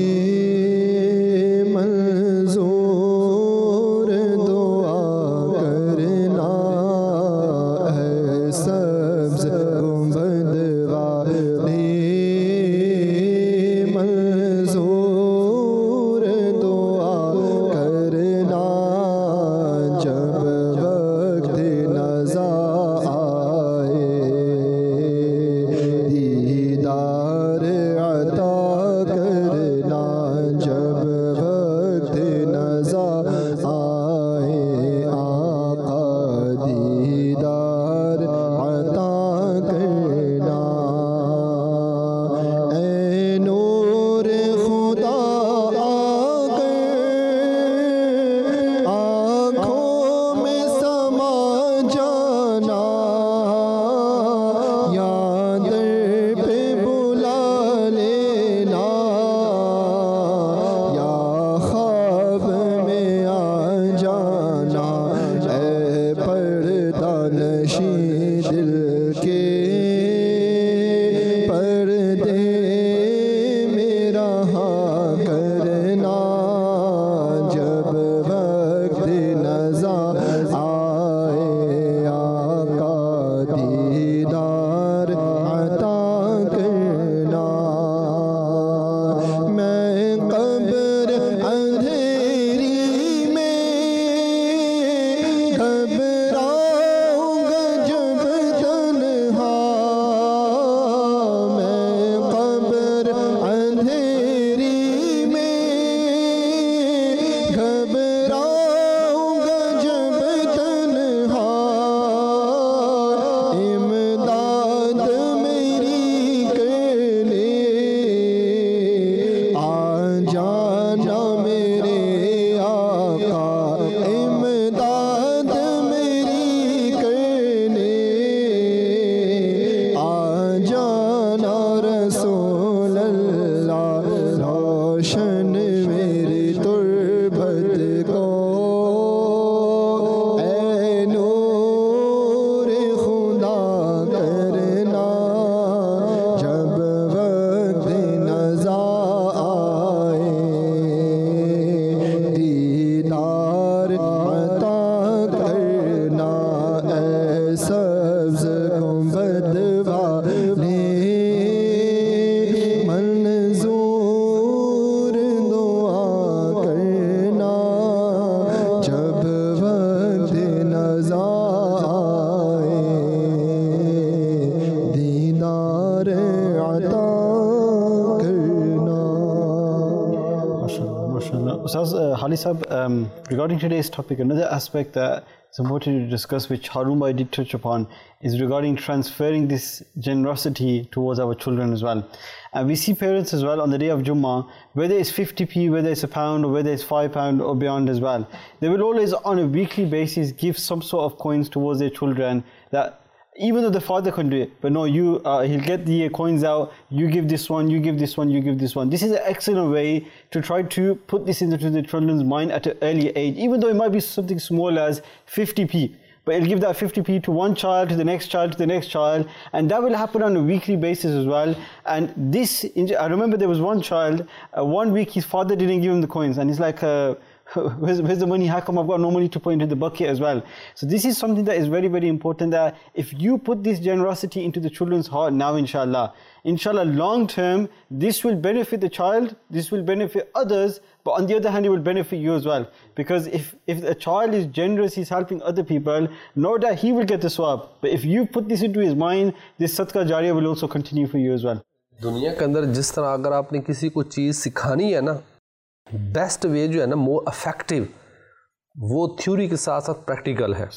منظور دعا کرنا، اے سبز گنبد والے منظور دعا کرنا، جب وقت نظر Ustaz uh, Hali Sahab, um, regarding today's topic, another aspect that is important to discuss, which Harun Bhai did touch upon, is regarding transferring this generosity towards our children as well. And we see parents as well on the day of Jummah, whether it's fifty p, whether it's a pound, or whether it's five pound or beyond as well, they will always on a weekly basis give some sort of coins towards their children, that even though the father can do it, but no, you, uh, he'll get the coins out, you give this one, you give this one, you give this one. This is an excellent way to try to put this into the children's mind at an early age, even though it might be something small as fifty p. But it'll give that fifty p to one child, to the next child, to the next child, and that will happen on a weekly basis as well. And this, I remember there was one child, uh, one week his father didn't give him the coins, and he's like, uh, where's, where's the money? How come I've got no money to put into the bucket as well? So this is something that is very, very important, that if you put this generosity into the children's heart now, inshallah, inshallah, long term, this will benefit the child, this will benefit others, but on the other hand, it will benefit you as well. Because if, if a child is generous, he's helping other people, no doubt he will get the swab. But if you put this into his mind, this sadaqah jariyah will also continue for you as well. دنیا کے اندر جس طرح اگر آپ نے کسی کو چیز سکھانی ہے نا, بیسٹ وے جو ہے نا مور افیکٹو, وہ تھیوری کے ساتھ ساتھ پریکٹیکل ہے,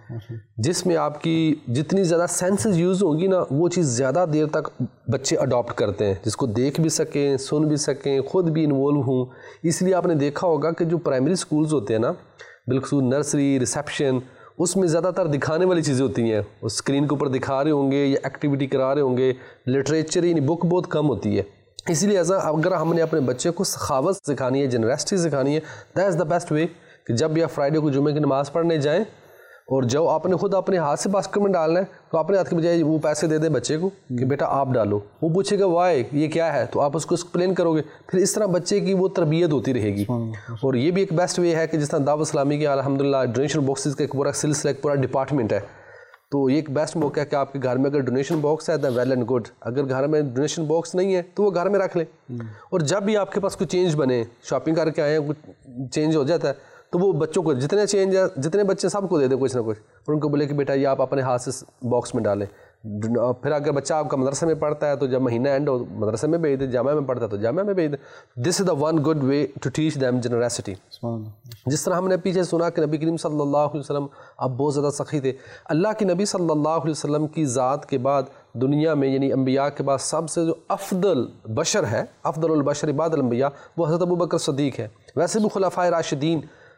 جس میں آپ کی جتنی زیادہ سینسز یوز ہوں گی نا, وہ چیز زیادہ دیر تک بچے اڈاپٹ کرتے ہیں, جس کو دیکھ بھی سکیں, سن بھی سکیں, خود بھی انوالو ہوں. اس لیے آپ نے دیکھا ہوگا کہ جو پرائمری سکولز ہوتے ہیں نا, بالخصوص نرسری, ریسیپشن, اس میں زیادہ تر دکھانے والی چیزیں ہوتی ہیں, اس اسکرین کے اوپر دکھا رہے ہوں گے یا ایکٹیویٹی کرا رہے ہوں گے. لٹریچر یعنی بک بہت کم ہوتی ہے. اسی لیے ایسا اگر ہم نے اپنے بچے کو سخاوت سکھانی ہے, جنرسٹی سکھانی ہے, that is the best way کہ جب بھی آپ فرائیڈے کو جمعے کی نماز پڑھنے جائیں, اور جو آپ نے خود اپنے ہاتھ سے باسکٹ میں ڈالنا ہے, تو اپنے ہاتھ کے بجائے وہ پیسے دے دیں بچے کو کہ بیٹا آپ ڈالو. وہ پوچھے گا وائی, یہ کیا ہے, تو آپ اس کو ایکسپلین کرو گے. پھر اس طرح بچے کی وہ تربیت ہوتی رہے گی. اور یہ بھی ایک بیسٹ وے ہے کہ جس طرح دعوت اسلامی کے الحمدللہ ڈونیشن باکسز کا ایک پورا سلسلہ, ایک پورا ڈپارٹمنٹ ہے. تو یہ ایک بیسٹ موقع ہے کہ آپ کے گھر میں اگر ڈونیشن باکس ہے تو ویل اینڈ گڈ. اگر گھر میں ڈونیشن باکس نہیں ہے تو وہ گھر میں رکھ لیں, اور جب بھی آپ کے پاس کوئی چینج بنے, شاپنگ کر کے آئے ہیں, کچھ چینج ہو جاتا ہے, تو وہ بچوں کو جتنے چینج ہے, جتنے بچے سب کو دے دیں کچھ نہ کچھ, اور ان کو بولے کہ بیٹا یہ آپ اپنے ہاتھ سے باکس میں ڈالیں. پھر اگر بچہ آپ کا مدرسے میں پڑھتا ہے تو جب مہینہ اینڈ ہو مدرسے میں بھیج دیں, جامعہ میں پڑھتا ہے تو جامعہ میں بھیج دیں. This is the one good way to teach them generosity. جس طرح ہم نے پیچھے سنا کہ نبی کریم صلی اللہ علیہ وسلم اب بہت زیادہ سخی تھے. اللہ کے نبی صلی اللہ علیہ وسلم کی ذات کے بعد دنیا میں یعنی انبیاء کے بعد سب سے جو افضل بشر ہے, افضل البشر بعد الانبیاء, وہ حضرت ابوبکر صدیق ہے. ویسے بھی خلفائے راشدین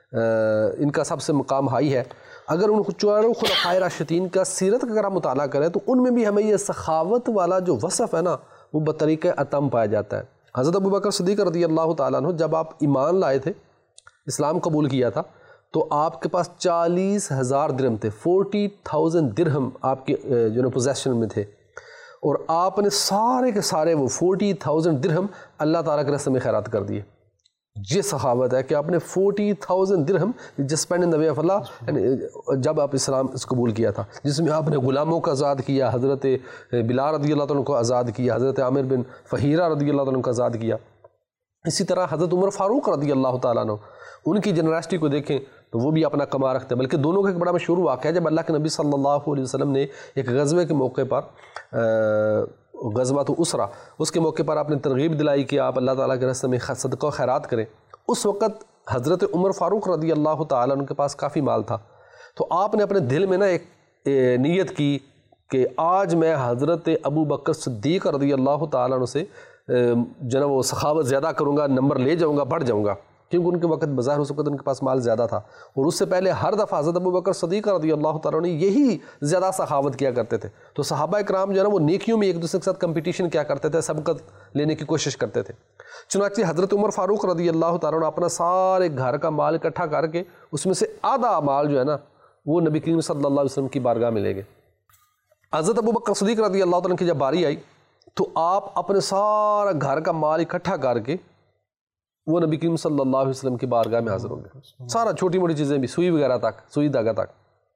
ان کا سب سے مقام ہائی ہے. اگر ان چاروں خلفائے راشدین کا سیرت کا اگر ہم مطالعہ کریں تو ان میں بھی ہمیں یہ سخاوت والا جو وصف ہے نا, وہ بطریقہ اتم پایا جاتا ہے. حضرت ابوبکر صدیق رضی اللہ تعالیٰ عنہ جب آپ ایمان لائے تھے, اسلام قبول کیا تھا, تو آپ کے پاس چالیس ہزار درہم تھے, فورٹی تھاؤزینڈ درہم آپ کے جو نا پوزیشن میں تھے, اور آپ نے سارے کے سارے وہ فورٹی تھاؤزینڈ درہم اللہ تعالیٰ کے راستے میں خیرات کر دیے. یہ سخاوت ہے کہ آپ نے فورٹی تھاؤزینڈ درہم جس spend in the way of اللہ جب آپ اسلام اس قبول کیا تھا, جس میں آپ نے غلاموں کو آزاد کیا, حضرت بلال رضی اللہ تعالیٰ کو آزاد کیا, حضرت عامر بن فہیرہ رضی اللہ تعالیٰ کو آزاد کیا. اسی طرح حضرت عمر فاروق رضی اللہ تعالیٰ عنہ, ان کی جنرسٹی کو دیکھیں تو وہ بھی اپنا کما رکھتے ہیں. بلکہ دونوں کا ایک بڑا مشہور واقعہ ہے, جب اللہ کے نبی صلی اللہ علیہ وسلم نے ایک غزوے کے موقع پر, غزوۃ اسرا, اس کے موقع پر آپ نے ترغیب دلائی کہ آپ اللہ تعالیٰ کے راستے میں صدقہ و خیرات کریں. اس وقت حضرت عمر فاروق رضی اللہ تعالیٰ عنہ کے پاس کافی مال تھا, تو آپ نے اپنے دل میں نا ایک نیت کی کہ آج میں حضرت ابو بکر صدیق رضی اللہ تعالیٰ عنہ سے جو نا وہ سخاوت زیادہ کروں گا, نمبر لے جاؤں گا, بڑھ جاؤں گا, کیونکہ ان کے وقت بظاہر ہو سکتا ان کے پاس مال زیادہ تھا. اور اس سے پہلے ہر دفعہ حضرت ابو بکر صدیق رضی اللہ تعالیٰ عنہ یہی زیادہ سخاوت کیا کرتے تھے. تو صحابہ کرام جو ہے نا وہ نیکیوں میں ایک دوسرے کے ساتھ کمپٹیشن کیا کرتے تھے, سبقت لینے کی کوشش کرتے تھے. چنانچہ حضرت عمر فاروق رضی اللہ تعالیٰ عنہ اپنا سارے گھر کا مال اکٹھا کر کے اس میں سے آدھا مال جو ہے نا وہ نبی کریم صلی اللہ علیہ وسلم کی بارگاہ میں لے گئے. حضرت ابو بکر صدیق رضی اللہ تعالیٰ عنہ کی جب باری آئی تو آپ اپنے سارا گھر کا مال اکٹھا کر کے وہ نبی کریم صلی اللہ علیہ وسلم کی بارگاہ میں حاضر ہوں گے, سارا چھوٹی موٹی چیزیں بھی, سوئی وغیرہ تک, سوئی دھاگا تک.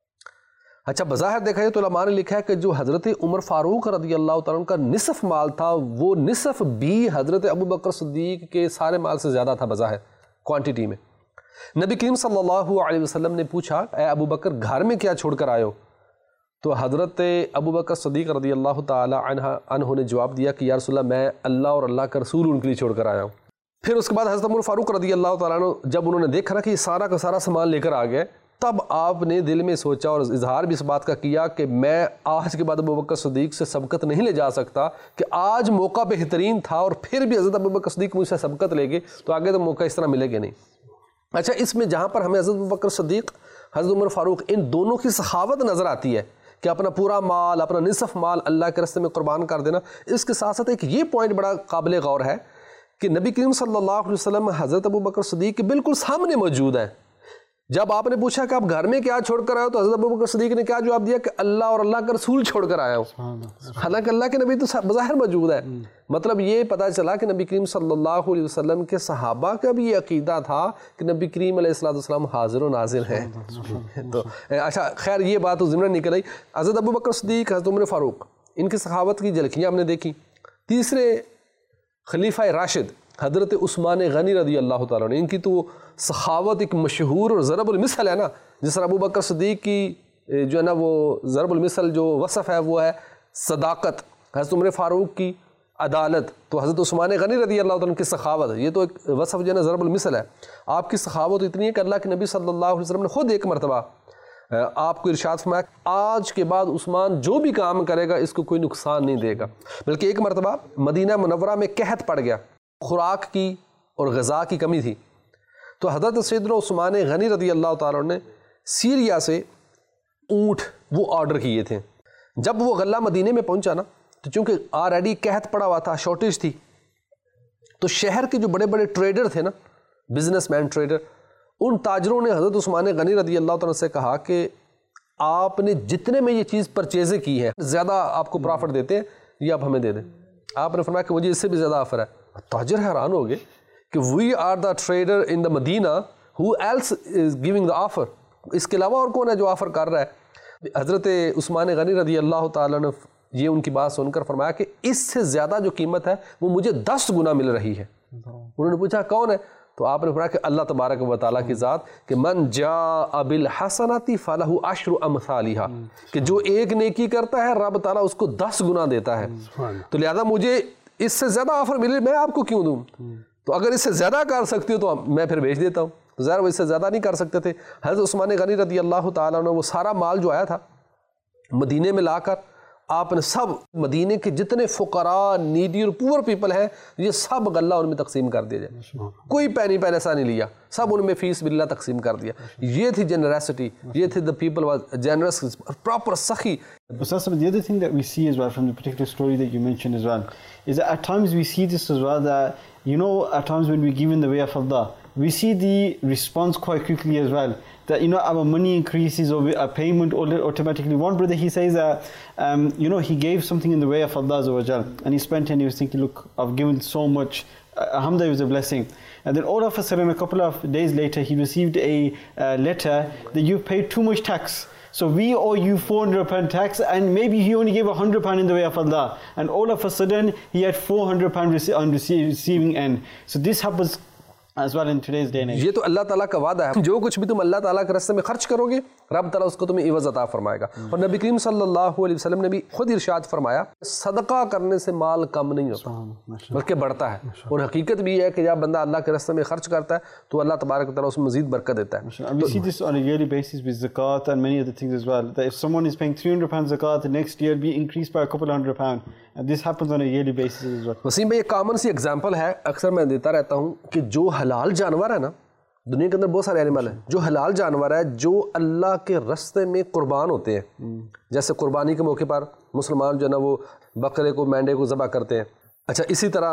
اچھا بظاہر دیکھا جائے تو علماء نے لکھا ہے کہ جو حضرت عمر فاروق رضی اللہ تعالیٰ عنہ کا نصف مال تھا, وہ نصف بھی حضرت ابو بکر صدیق کے سارے مال سے زیادہ تھا بظاہر کوانٹٹی میں. نبی کریم صلی اللہ علیہ وسلم نے پوچھا, اے ابو بکر گھر میں کیا چھوڑ کر آئے ہو؟ تو حضرت ابو بکر صدیق رضی اللہ تعالیٰ عنہ عنہ نے جواب دیا کہ یا رسول اللہ میں اللہ اور اللہ کا رسول ان کے لیے چھوڑ کر آیا ہوں. پھر اس کے بعد حضرت عمر فاروق رضی اللہ تعالیٰ عنہ جب انہوں نے دیکھا نا کہ یہ سارا کا سارا سامان لے کر آ گئے, تب آپ نے دل میں سوچا اور اظہار بھی اس بات کا کیا کہ میں آج کے بعد ابو بکر صدیق سے سبقت نہیں لے جا سکتا, کہ آج موقع بہترین تھا اور پھر بھی حضرت ابو بکر صدیق مجھ سے سبقت لے گئے تو آگے تو موقع اس طرح ملے گا نہیں. اچھا اس میں جہاں پر ہمیں حضرت ابو بکر صدیق, حضرت عمر فاروق, ان دونوں کی سخاوت نظر آتی ہے کہ اپنا پورا مال, اپنا نصف مال اللہ کے راستے میں قربان کر دینا. اس کے ساتھ ساتھ ایک یہ پوائنٹ بڑا قابل غور ہے کہ نبی کریم صلی اللہ علیہ وسلم حضرت ابو بکر صدیق کے بالکل سامنے موجود ہیں, جب آپ نے پوچھا کہ آپ گھر میں کیا چھوڑ کر آئے ہو تو حضرت ابوبکر صدیق نے کیا جواب دیا کہ اللہ اور اللہ کا رسول چھوڑ کر آیا ہوں. حالانکہ اللہ کے نبی تو بظاہر موجود ہے. مطلب یہ پتہ چلا کہ نبی کریم صلی اللہ علیہ وسلم کے صحابہ کا بھی یہ عقیدہ تھا کہ نبی کریم علیہ الصلوۃ والسلام حاضر و ناظر ہیں. تو اچھا خیر یہ بات تو ضمن نکل آئی. حضرت ابوبکر صدیق، حضرت عمر فاروق، ان کی سخاوت کی جھلکیاں ہم نے دیکھی. تیسرے خلیفہ راشد حضرت عثمان غنی رضی اللہ تعالیٰ عنہ، ان کی تو سخاوت ایک مشہور اور ضرب المثل ہے نا. جس طرح ابو بکر صدیق کی جو ہے نا وہ ضرب المثل جو وصف ہے وہ ہے صداقت، حضرت عمر فاروق کی عدالت، تو حضرت عثمان غنی رضی اللہ تعالیٰ عنہ کی سخاوت، یہ تو ایک وصف جو ہے نا ضرب المثل ہے. آپ کی سخاوت اتنی ہے کہ اللہ کے نبی صلی اللہ علیہ وسلم نے خود ایک مرتبہ آپ کو ارشاد فرمایا آج کے بعد عثمان جو بھی کام کرے گا اس کو کوئی نقصان نہیں دے گا. بلکہ ایک مرتبہ مدینہ منورہ میں قحط پڑ گیا، خوراک کی اور غذا کی کمی تھی، تو حضرت سیدنا عثمان غنی رضی اللہ تعالیٰ عنہ نے سیریا سے اونٹ وہ آرڈر کیے تھے. جب وہ غلہ مدینے میں پہنچا نا تو چونکہ آلریڈی قحط پڑا ہوا تھا، شارٹیج تھی، تو شہر کے جو بڑے بڑے ٹریڈر تھے نا، بزنس مین ٹریڈر، ان تاجروں نے حضرت عثمان غنی رضی اللہ تعالیٰ سے کہا کہ آپ نے جتنے میں یہ چیز پرچیزیں کی ہیں زیادہ آپ کو پرافٹ دیتے ہیں، یہ آپ ہمیں دے دیں. آپ نے فرمایا کہ مجھے اس سے بھی زیادہ آفر ہے. تاجر حیران ہو گئے کہ we are the trader in the Madina who else is giving the offer, اس کے علاوہ اور کون ہے جو آفر کر رہا ہے. حضرت عثمان غنی رضی اللہ تعالیٰ نے یہ ان کی بات سن کر فرمایا کہ اس سے زیادہ جو قیمت ہے وہ مجھے دس گنا مل رہی ہے. انہوں نے پوچھا کون ہے؟ تو آپ نے فرمایا کہ اللہ تبارک و تعالیٰ کی ذات کہ من جاء بالحسنۃ فلہ عشر امثالھا، کہ جو ایک نیکی کرتا ہے رب تعالیٰ اس کو دس گنا دیتا ہے. تو لہذا مجھے اس سے زیادہ آفر ملے، میں آپ کو کیوں دوں؟ تو اگر اس سے زیادہ کر سکتی ہو تو میں پھر بھیج دیتا ہوں. تو ظاہر وہ اس سے زیادہ نہیں کر سکتے تھے. حضرت عثمان غنی رضی اللہ تعالیٰ عنہ وہ سارا مال جو آیا تھا مدینے میں لا کر آپ نے سب مدینے کے جتنے فقراء، نیڈی اور پور پیپل ہیں یہ سب غلہ ان میں تقسیم کر دیا جائے. کوئی پینی پیسہ نہیں لیا، سب ان میں فیس باللہ تقسیم کر دیا. یہ تھی جنریسٹی، یہ تھی the people was generous, proper سخی. Ustaz, the other thing that we see as well from the particular story that you mentioned as well is that at times we see this as well, that you know at times when we give in the way of Allah, we see the response quite quickly as well, that you know our money increases or our payment automatically. One brother, he says that um, you know he gave something in the way of Allah Azza wa Jal, and he spent and he was thinking, look, I've given so much, alhamdulillah, it was a blessing. And then all of a sudden, a couple of days later, he received a uh, letter that you've paid too much tax. So we owe you four hundred pound tax, and maybe he only gave one hundred pound in the way of Allah. And all of a sudden, he had four hundred pound rece- on the receiving end. So this happens as well in today's day and age. یہ تو اللہ تعالیٰ کا وعدہ ہے، جو کچھ بھی تم اللہ تعالیٰ کے راستے میں خرچ کرو گے رب تعالیٰ اس کو تمہیں عوض عطا فرمائے گا. اور نبی کریم صلی اللہ علیہ وسلم نے بھی خود ارشاد فرمایا صدقہ کرنے سے مال کم نہیں ہوتا بلکہ بڑھتا ہے. اور حقیقت بھی یہ ہے کہ جب بندہ اللہ کے راستے میں خرچ کرتا ہے تو اللہ تبارک و تعالیٰ اس میں مزید برکت دیتا ہے. And we see this on a yearly basis with zakat and many other things as well, that if someone is paying three hundred pounds zakat, the next year be increased by a couple hundred pound, and this happens on a yearly basis as well. Wasim بھائی ایک common سی example ہے، اکثر میں دیتا رہتا ہوں کہ جو حلال جانور ہے نا، دنیا کے اندر بہت سارے اینیمل ہیں، جو حلال جانور ہے جو اللہ کے راستے میں قربان ہوتے ہیں، جیسے قربانی کے موقع پر مسلمان جو ہے نا وہ بکرے کو، مینڈے کو ذبح کرتے ہیں. اچھا اسی طرح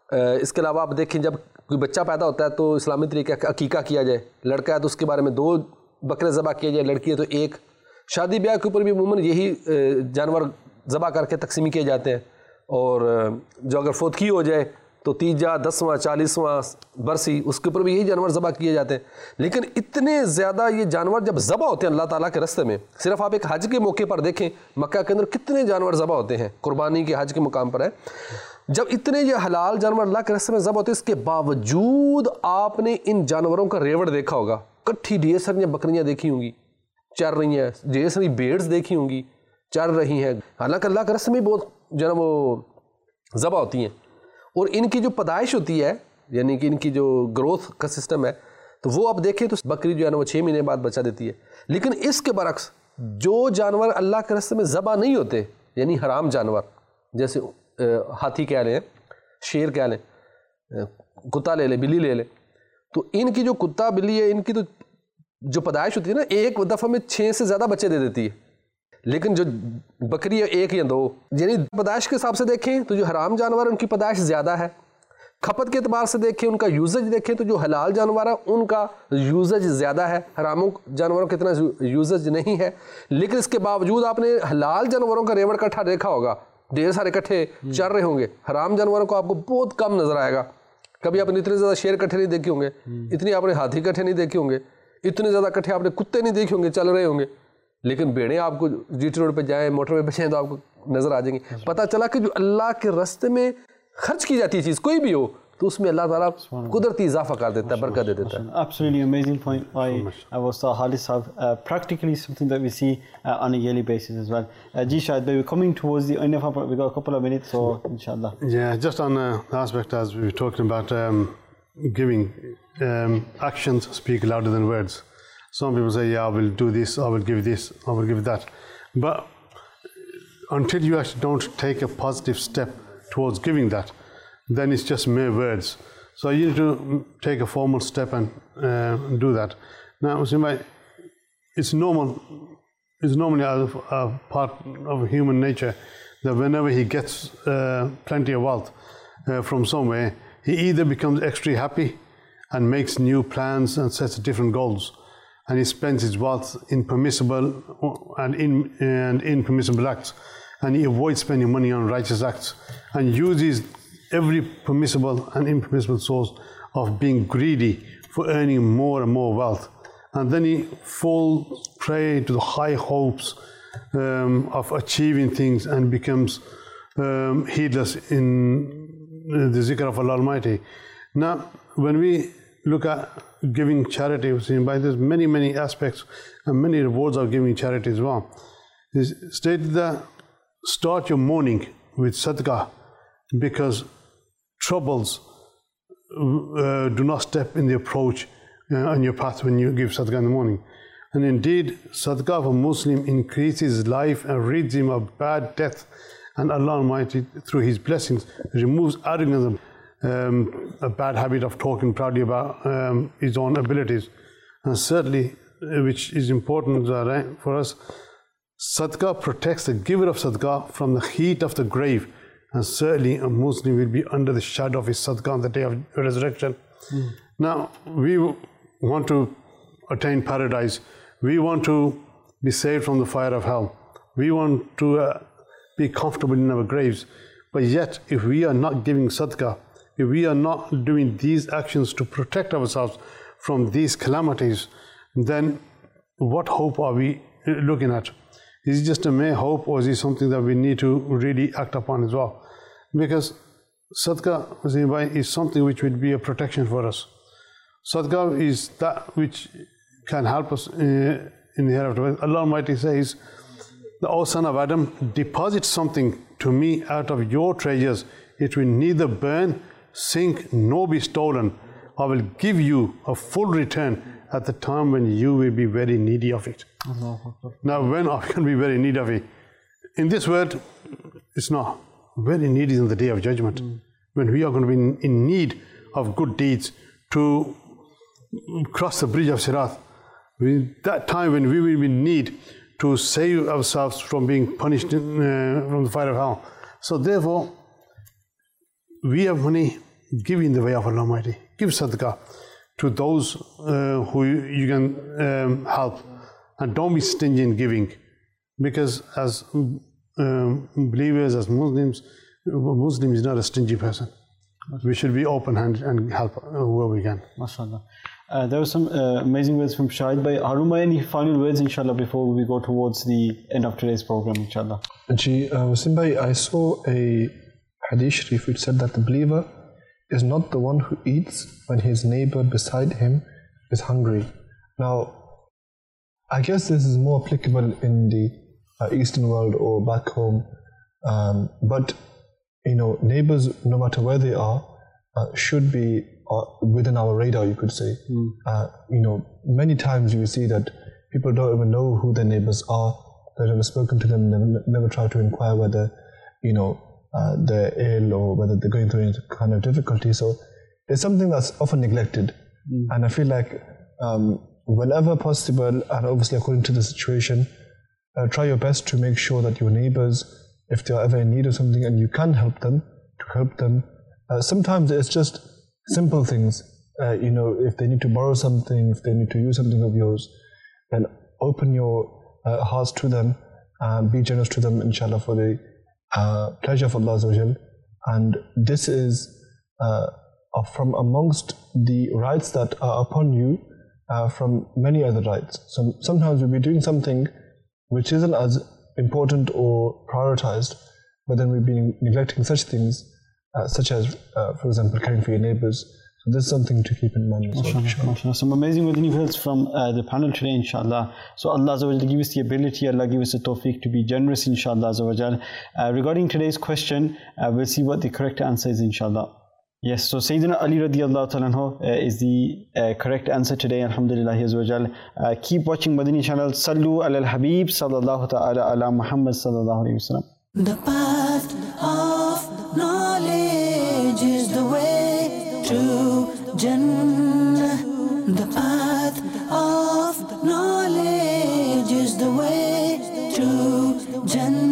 اس کے علاوہ آپ دیکھیں جب کوئی بچہ پیدا ہوتا ہے تو اسلامی طریقہ عقیقہ کیا جائے، لڑکا ہے تو اس کے بارے میں دو بکرے ذبح کیے جائے، لڑکی ہے تو ایک. شادی بیاہ کے اوپر بھی عموماً یہی جانور ذبح کر کے تقسیم کیے جاتے ہیں. اور جو اگر فوتگی ہو جائے تو تیجا، دسواں، چالیسواں برسی، اس کے اوپر بھی یہی جانور ذبح کیے جاتے ہیں. لیکن اتنے زیادہ یہ جانور جب ذبح ہوتے ہیں اللہ تعالیٰ کے راستے میں، صرف آپ ایک حج کے موقع پر دیکھیں مکہ کے اندر کتنے جانور ذبح ہوتے ہیں، قربانی کے حج کے مقام پر ہے. جب اتنے یہ حلال جانور اللہ کے راستے میں ذبح ہوتے ہیں، اس کے باوجود آپ نے ان جانوروں کا ریوڑ دیکھا ہوگا، کٹھی ڈھیر ساری بکریاں دیکھی ہوں گی چر رہی ہیں، ڈھیر ساری بھیڑز دیکھی ہوں گی چر رہی ہیں. حالانکہ اللہ کے راستے میں بہت جو ہے نا وہ ذبح ہوتی ہیں. اور ان کی جو پیدائش ہوتی ہے، یعنی کہ ان کی جو گروتھ کا سسٹم ہے، تو وہ آپ دیکھیں تو بکری جو ہے نا وہ چھ مہینے بعد بچہ دیتی ہے. لیکن اس کے برعکس جو جانور اللہ کے راستے میں ذبح نہیں ہوتے، یعنی حرام جانور، جیسے ہاتھی کہہ لیں، شیر کہہ لیں، کتا لے لیں، بلی لے لیں، تو ان کی جو کتا بلی ہے ان کی تو جو پیدائش ہوتی ہے نا ایک دفعہ میں چھ سے زیادہ بچے دے دیتی ہے. لیکن جو بکری ہے ایک یا دو. یعنی پیدائش کے حساب سے دیکھیں تو جو حرام جانور ان کی پیدائش زیادہ ہے، खपत के अतबार से देखें, उनका यूजेज देखें तो जो हलाल जानवर है उनका यूजेज ज़्यादा है, हरामों जानवरों का इतना यूजेज नहीं है। लेकिन इसके बावजूद आपने हलाल जानवरों का रेवड़ इकट्ठा देखा होगा, ढेर सारे इकट्ठे चल रहे होंगे। हराम जानवरों को आपको बहुत कम नजर आएगा। कभी आपने इतने ज़्यादा शेर इकट्ठे नहीं देखे होंगे, इतनी आपने हाथी इकट्ठे नहीं देखे होंगे, इतने ज़्यादा इकट्ठे आपने कुत्ते नहीं देखे होंगे चल रहे होंगे। लेकिन भेड़ें आपको जीटी रोड पे जाएं, मोटरवे पे जाएं तो आपको नज़र आ जाएंगी। पता चला कि जो अल्लाह के रास्ते में खर्च की जाती है चीज़ कोई भी हो तो उसमें अल्लाह ताला कुदरती इजाफा कर देता है, बरकत दे देता है। Absolutely amazing point by our Ustad Halis Sahab. Uh, practically something that we see uh, on a yearly basis as well. Uh, Ji Shahid, we're coming towards the end of our, we've got a couple of minutes, so inshallah. Yeah, just on uh, the aspect as we were talking about um, giving, um, actions speak louder than words. Some people say, yeah, I will do this, I will give this, I will give that. But until you actually don't take a positive step towards giving that, then it's just mere words. So you need to take a formal step and uh, do that. Now, it's normal, it's normally a, a part of human nature that whenever he gets uh, plenty of wealth uh, from somewhere, he either becomes extra happy and makes new plans and sets different goals, and he spends his wealth in permissible and, in, and impermissible acts, and he avoids spending money on righteous acts and uses every permissible and impermissible source of being greedy for earning more and more wealth. And then he falls prey to the high hopes um, of achieving things and becomes um, heedless in the zikr of Allah Almighty. Now, when we look at giving charity, we see by there's many, many aspects and many rewards of giving charity as well. It's stated that start your morning with sadaqah, because troubles uh, do not step in the approach uh, on your path when you give sadaqah in the morning. And indeed, sadaqah of a Muslim increases his life and rids him of bad death, and Allah Almighty, through His blessings, removes arrogance, um, a bad habit of talking proudly about um, his own abilities. And certainly, which is important for us, sadaqah protects the giver of sadaqah from the heat of the grave. And certainly a Muslim will be under the shadow of his sadaqah on the day of resurrection. Mm. Now, we want to attain paradise. We want to be saved from the fire of hell. We want to uh, be comfortable in our graves. But yet, if we are not giving sadaqah, if we are not doing these actions to protect ourselves from these calamities, then what hope are we looking at? Is it just a mere hope, or is it something that we need to really act upon as well? Because sadaqah is something which would be a protection for us. Sadaqah is that which can help us in the hereafter. Allah Almighty says, O son of Adam, deposit something to me out of your treasures. It will neither burn, sink, nor be stolen. I will give you a full return at the time when you will be very needy of it. Now, when are we going to be very needy of it? In this world, it's not. Very needy in the day of judgment. Mm. When we are going to be in, in need of good deeds to cross the bridge of Sirat. We, that time when we will be in need to save ourselves from being punished in, uh, from the fire of hell. So therefore, we have money, give in the way of Allah Almighty. Give sadaqah to those uh, who you can um, help. And don't be stingy in giving. Because as um, believers, as Muslims, a Muslim is not a stingy person. We should be open-handed and help where we can. MashaAllah. Uh, there were some uh, amazing words from Shahid Bhai. Harun Bhai, any final words, inshallah, before we go towards the end of today's program, inshallah? Ji, uh, Wasim Bhai, I saw a hadith sharif which said that the believer is not the one who eats when his neighbor beside him is hungry. Now, I guess this is more applicable in the uh, Eastern world or back home, um, but you know, neighbors, no matter where they are, uh, should be uh, within our radar, you could say. Mm. Uh, you know, many times you see that people don't even know who their neighbors are. They've never spoken to them, never, never try to inquire whether, you know, uh, they're ill or whether they're going through any kind of difficulty. So it's something that's often neglected. Mm. And I feel like um, whenever possible, and obviously according to the situation, uh, try your best to make sure that your neighbors, if they are ever in need of something and you can help them, to help them Uh, sometimes it's just simple things. Uh, you know, if they need to borrow something, if they need to use something of yours, then open your uh, hearts to them and be generous to them, inshallah, for the uh, pleasure of Allah Azza wa Jal. And this is uh, from amongst the rights that are upon you uh, from many other rights. So sometimes we'll be doing something which isn't as important or prioritized, but then we've been neglecting such things, uh, such as, uh, for example, caring for your neighbors. So this is something to keep in mind as well. Mashallah, mashallah. Some amazing Madani words from uh, the panel today, inshallah. So Allah Azza wa Jal give us the ability, Allah give us the tawfiq to be generous, inshallah Azza wa Jal. Uh, regarding today's question, uh, we'll see what the correct answer is, inshallah. Yes, so Sayyidina Ali radiallahu ta'ala anhu uh, is the uh, correct answer today, alhamdulillah Azza wa Jal. Uh, keep watching Madani channel. Sallu ala al-Habib sallallahu ta'ala ala Muhammad sallallahu alayhi wa sallam. The path of knowledge is the way to Jannah. The path of knowledge is the way to Jannah.